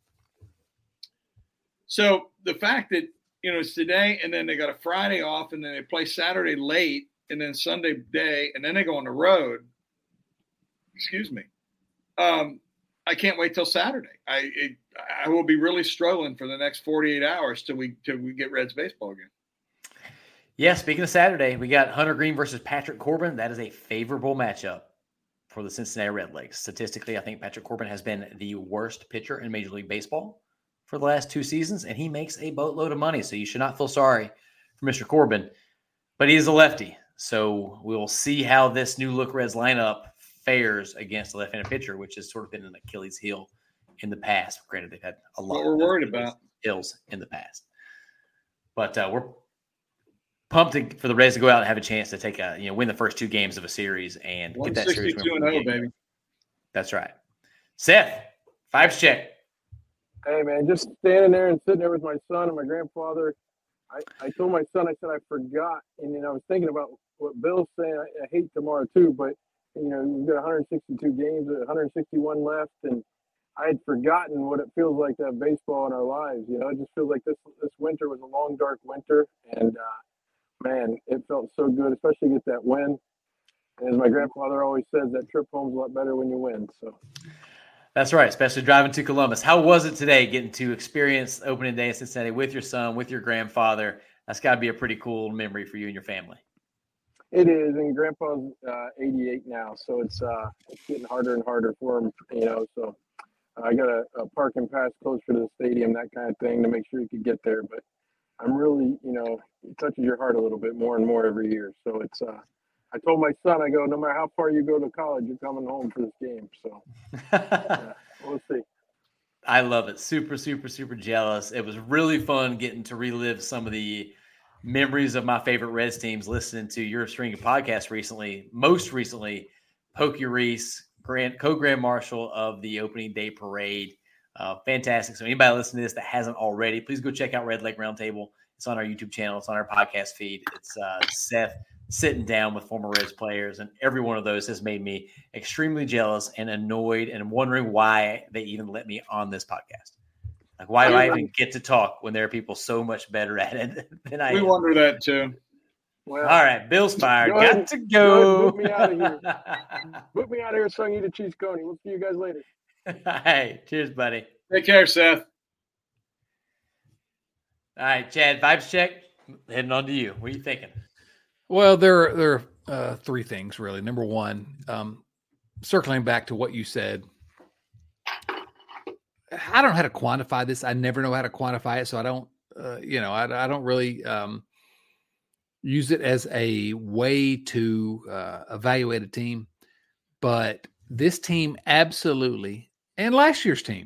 So the fact that, you know, it's today, and then they got a Friday off, and then they play Saturday late, and then Sunday day, and then they go on the road. Excuse me. Um, I can't wait till Saturday. I it, I will be really struggling for the next forty-eight hours till we till we get Reds baseball again. Yeah, speaking of Saturday, we got Hunter Green versus Patrick Corbin. That is a favorable matchup for the Cincinnati Redlegs. Statistically, I think Patrick Corbin has been the worst pitcher in Major League Baseball for the last two seasons, and he makes a boatload of money, so you should not feel sorry for Mister Corbin. But he is a lefty, so we'll see how this new look Reds lineup fares against a left-handed pitcher, which has sort of been an Achilles heel in the past. Granted, they've had a lot what we're of worried Achilles about hills in the past. But uh, we're pumped to, for the Reds to go out and have a chance to take a, you know, win the first two games of a series and get that series one sixty-two and oh, baby. That's right. Seth, Fives check. Hey, man, just standing there and sitting there with my son and my grandfather. I, I told my son, I said, I forgot. And, you know, I was thinking about what Bill's saying. I, I hate tomorrow, too, but, you know, we've got one hundred sixty-two games, one hundred sixty-one left, and I had forgotten what it feels like to have baseball in our lives. You know, it just feels like this this winter was a long, dark winter, and, uh, man, it felt so good, especially to get that win. And as my grandfather always says, that trip home's a lot better when you win, so. That's right, especially driving to Columbus. How was it today getting to experience opening day in Cincinnati with your son, with your grandfather? That's got to be a pretty cool memory for you and your family. It is, and Grandpa's uh, eighty-eight now, so it's uh, it's getting harder and harder for him, you know. So uh, I got a, a parking pass closer to the stadium, that kind of thing, to make sure he could get there. But I'm really, you know, it touches your heart a little bit more and more every year. So it's uh, I told my son, I go, no matter how far you go to college, you're coming home for this game. So uh, we'll see. I love it. Super, super, super jealous. It was really fun getting to relive some of the memories of my favorite Reds teams listening to your string of podcasts recently. Most recently, Pokey Reese, Grand, co-Grand Marshal of the opening day parade. Uh, fantastic. So anybody listening to this that hasn't already, please go check out Red Leg Roundtable. It's on our YouTube channel. It's on our podcast feed. It's uh, Seth sitting down with former Reds players, and every one of those has made me extremely jealous and annoyed and wondering why they even let me on this podcast. Like, why do I even get to talk when there are people so much better at it than I we am? We wonder that too. Well, all right, Bill's fired. Go Got ahead, to go. go ahead, put me out of here. Put me out of here so I can eat a cheese coney. We'll see you guys later. Hey, cheers, buddy. Take care, Seth. All right, Chad, vibes check. Heading on to you. What are you thinking? Well, there, there are uh, three things, really. Number one, um, circling back to what you said, I don't know how to quantify this. I never know how to quantify it, so I don't, uh, you know, I, I don't really um, use it as a way to uh, evaluate a team. But this team absolutely, and last year's team,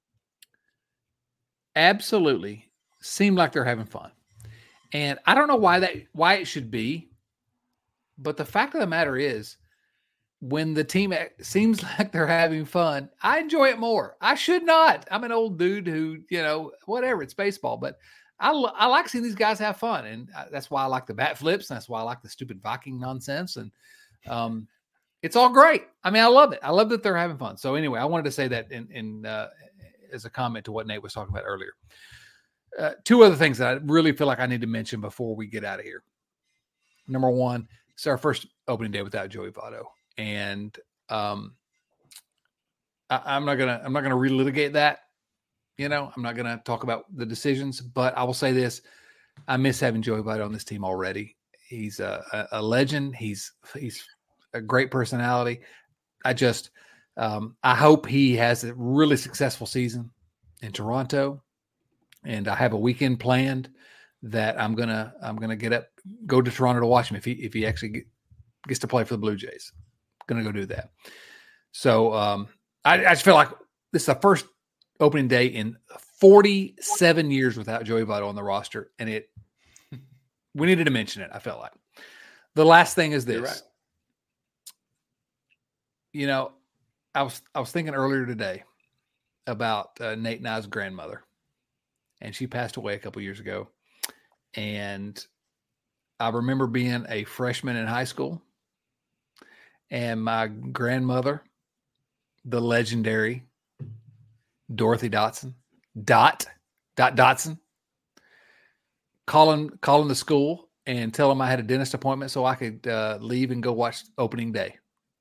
absolutely seem like they're having fun. And I don't know why that why it should be, but the fact of the matter is, when the team seems like they're having fun, I enjoy it more. I should not. I'm an old dude who, you know, whatever, it's baseball, but I, I like seeing these guys have fun. And that's why I like the bat flips. And that's why I like the stupid Viking nonsense. And um, it's all great. I mean, I love it. I love that they're having fun. So anyway, I wanted to say that in, in uh, as a comment to what Nate was talking about earlier. Uh, two other things that I really feel like I need to mention before we get out of here. Number one, it's our first opening day without Joey Votto. And um, I, I'm not gonna I'm not gonna relitigate that. You know, I'm not gonna talk about the decisions, but I will say this: I miss having Joey Votto on this team already. He's a, a, a legend. He's he's a great personality. I just um, I hope he has a really successful season in Toronto, and I have a weekend planned that I'm gonna I'm gonna get up, go to Toronto to watch him if he if he actually get, gets to play for the Blue Jays. Going to go do that. So um, I, I just feel like this is the first opening day in forty-seven years without Joey Votto on the roster, and it we needed to mention it. I felt like the last thing is this. Right. You know, I was I was thinking earlier today about uh, Nate and I's grandmother, and she passed away a couple years ago, and I remember being a freshman in high school. And my grandmother, the legendary Dorothy Dotson, Dot, Dot Dotson, calling calling the school and telling them I had a dentist appointment so I could uh, leave and go watch opening day.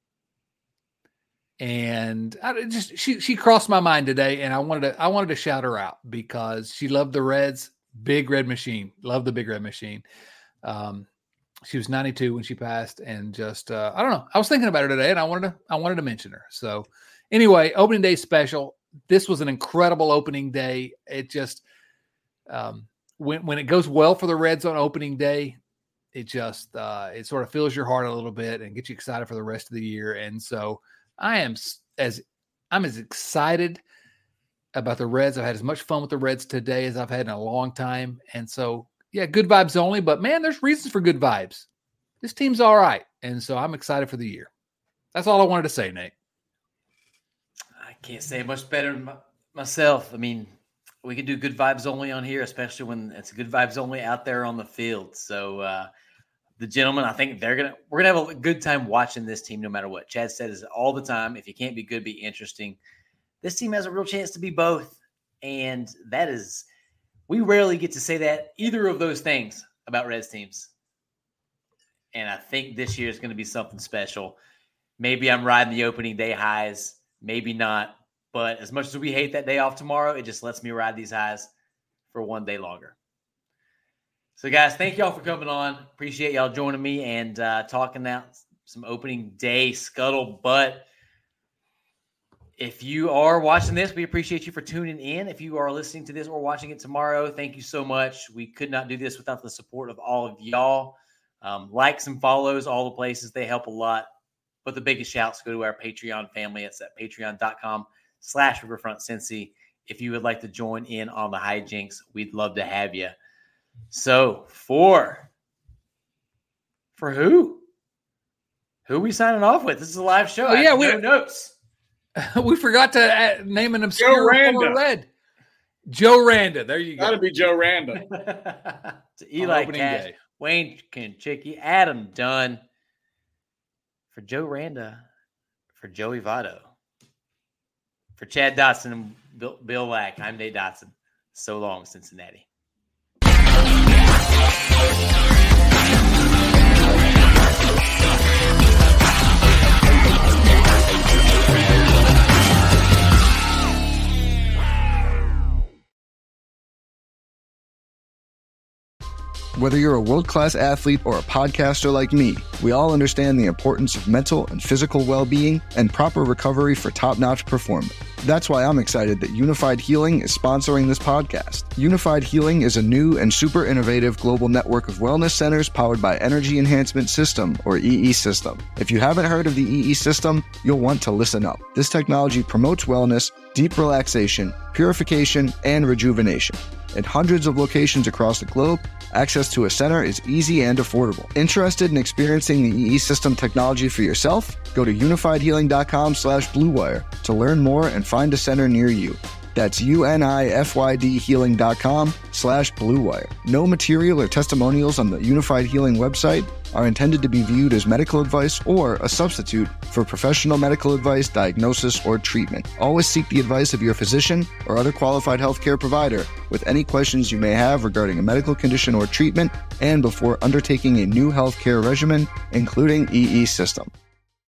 And I just she she crossed my mind today, and I wanted to I wanted to shout her out because she loved the Reds, big red machine, loved the big red machine. Um, she was ninety-two when she passed, and just uh, I don't know. I was thinking about her today, and I wanted to I wanted to mention her. So anyway, opening day special. This was an incredible opening day. It just um, when when it goes well for the Reds on opening day, it just uh, it sort of fills your heart a little bit and gets you excited for the rest of the year. And so I am as I'm as excited about the Reds. I've had as much fun with the Reds today as I've had in a long time. And so, yeah, good vibes only. But, man, there's reasons for good vibes. This team's all right. And so I'm excited for the year. That's all I wanted to say, Nate. I can't say much better than my, myself. I mean, we can do good vibes only on here, especially when it's good vibes only out there on the field. So, uh, the gentlemen, I think they're going to – we're going to have a good time watching this team no matter what. Chad says all the time, if you can't be good, be interesting. This team has a real chance to be both, and that is – we rarely get to say that, either of those things about Reds teams. And I think this year is going to be something special. Maybe I'm riding the opening day highs, maybe not. But as much as we hate that day off tomorrow, it just lets me ride these highs for one day longer. So, guys, thank y'all for coming on. Appreciate y'all joining me and uh, talking out some opening day scuttlebutt. If you are watching this, we appreciate you for tuning in. If you are listening to this or watching it tomorrow, thank you so much. We could not do this without the support of all of y'all. Um, likes and follows, all the places, they help a lot. But the biggest shouts go to our Patreon family. It's at patreon.com slash Riverfront Cincy. If you would like to join in on the hijinks, we'd love to have you. So, for, for who? Who are we signing off with? This is a live show. Oh, yeah, we we no notes. We forgot to add, name an obscure Joe Randa. Red. Joe Randa. There you go. Got to be Joe Randa. To Eli opening Cash, day. Wayne Kenchicki, Adam Dunn. For Joe Randa, for Joey Votto. For Chad Dotson and Bill, Bill Lack, I'm Nate Dotson. So long, Cincinnati. Whether you're a world-class athlete or a podcaster like me, we all understand the importance of mental and physical well-being and proper recovery for top-notch performance. That's why I'm excited that Unified Healing is sponsoring this podcast. Unified Healing is a new and super innovative global network of wellness centers powered by Energy Enhancement System, or E E System. If you haven't heard of the E E System, you'll want to listen up. This technology promotes wellness, deep relaxation, purification, and rejuvenation. At hundreds of locations across the globe, access to a center is easy and affordable. Interested in experiencing the E E System technology for yourself? Go to unifiedhealing.com slash bluewire to learn more and find a center near you. That's U-N-I-F-Y-D healing.com slash bluewire. No material or testimonials on the Unified Healing website are intended to be viewed as medical advice or a substitute for professional medical advice, diagnosis, or treatment. Always seek the advice of your physician or other qualified healthcare provider with any questions you may have regarding a medical condition or treatment and before undertaking a new healthcare regimen, including E E System.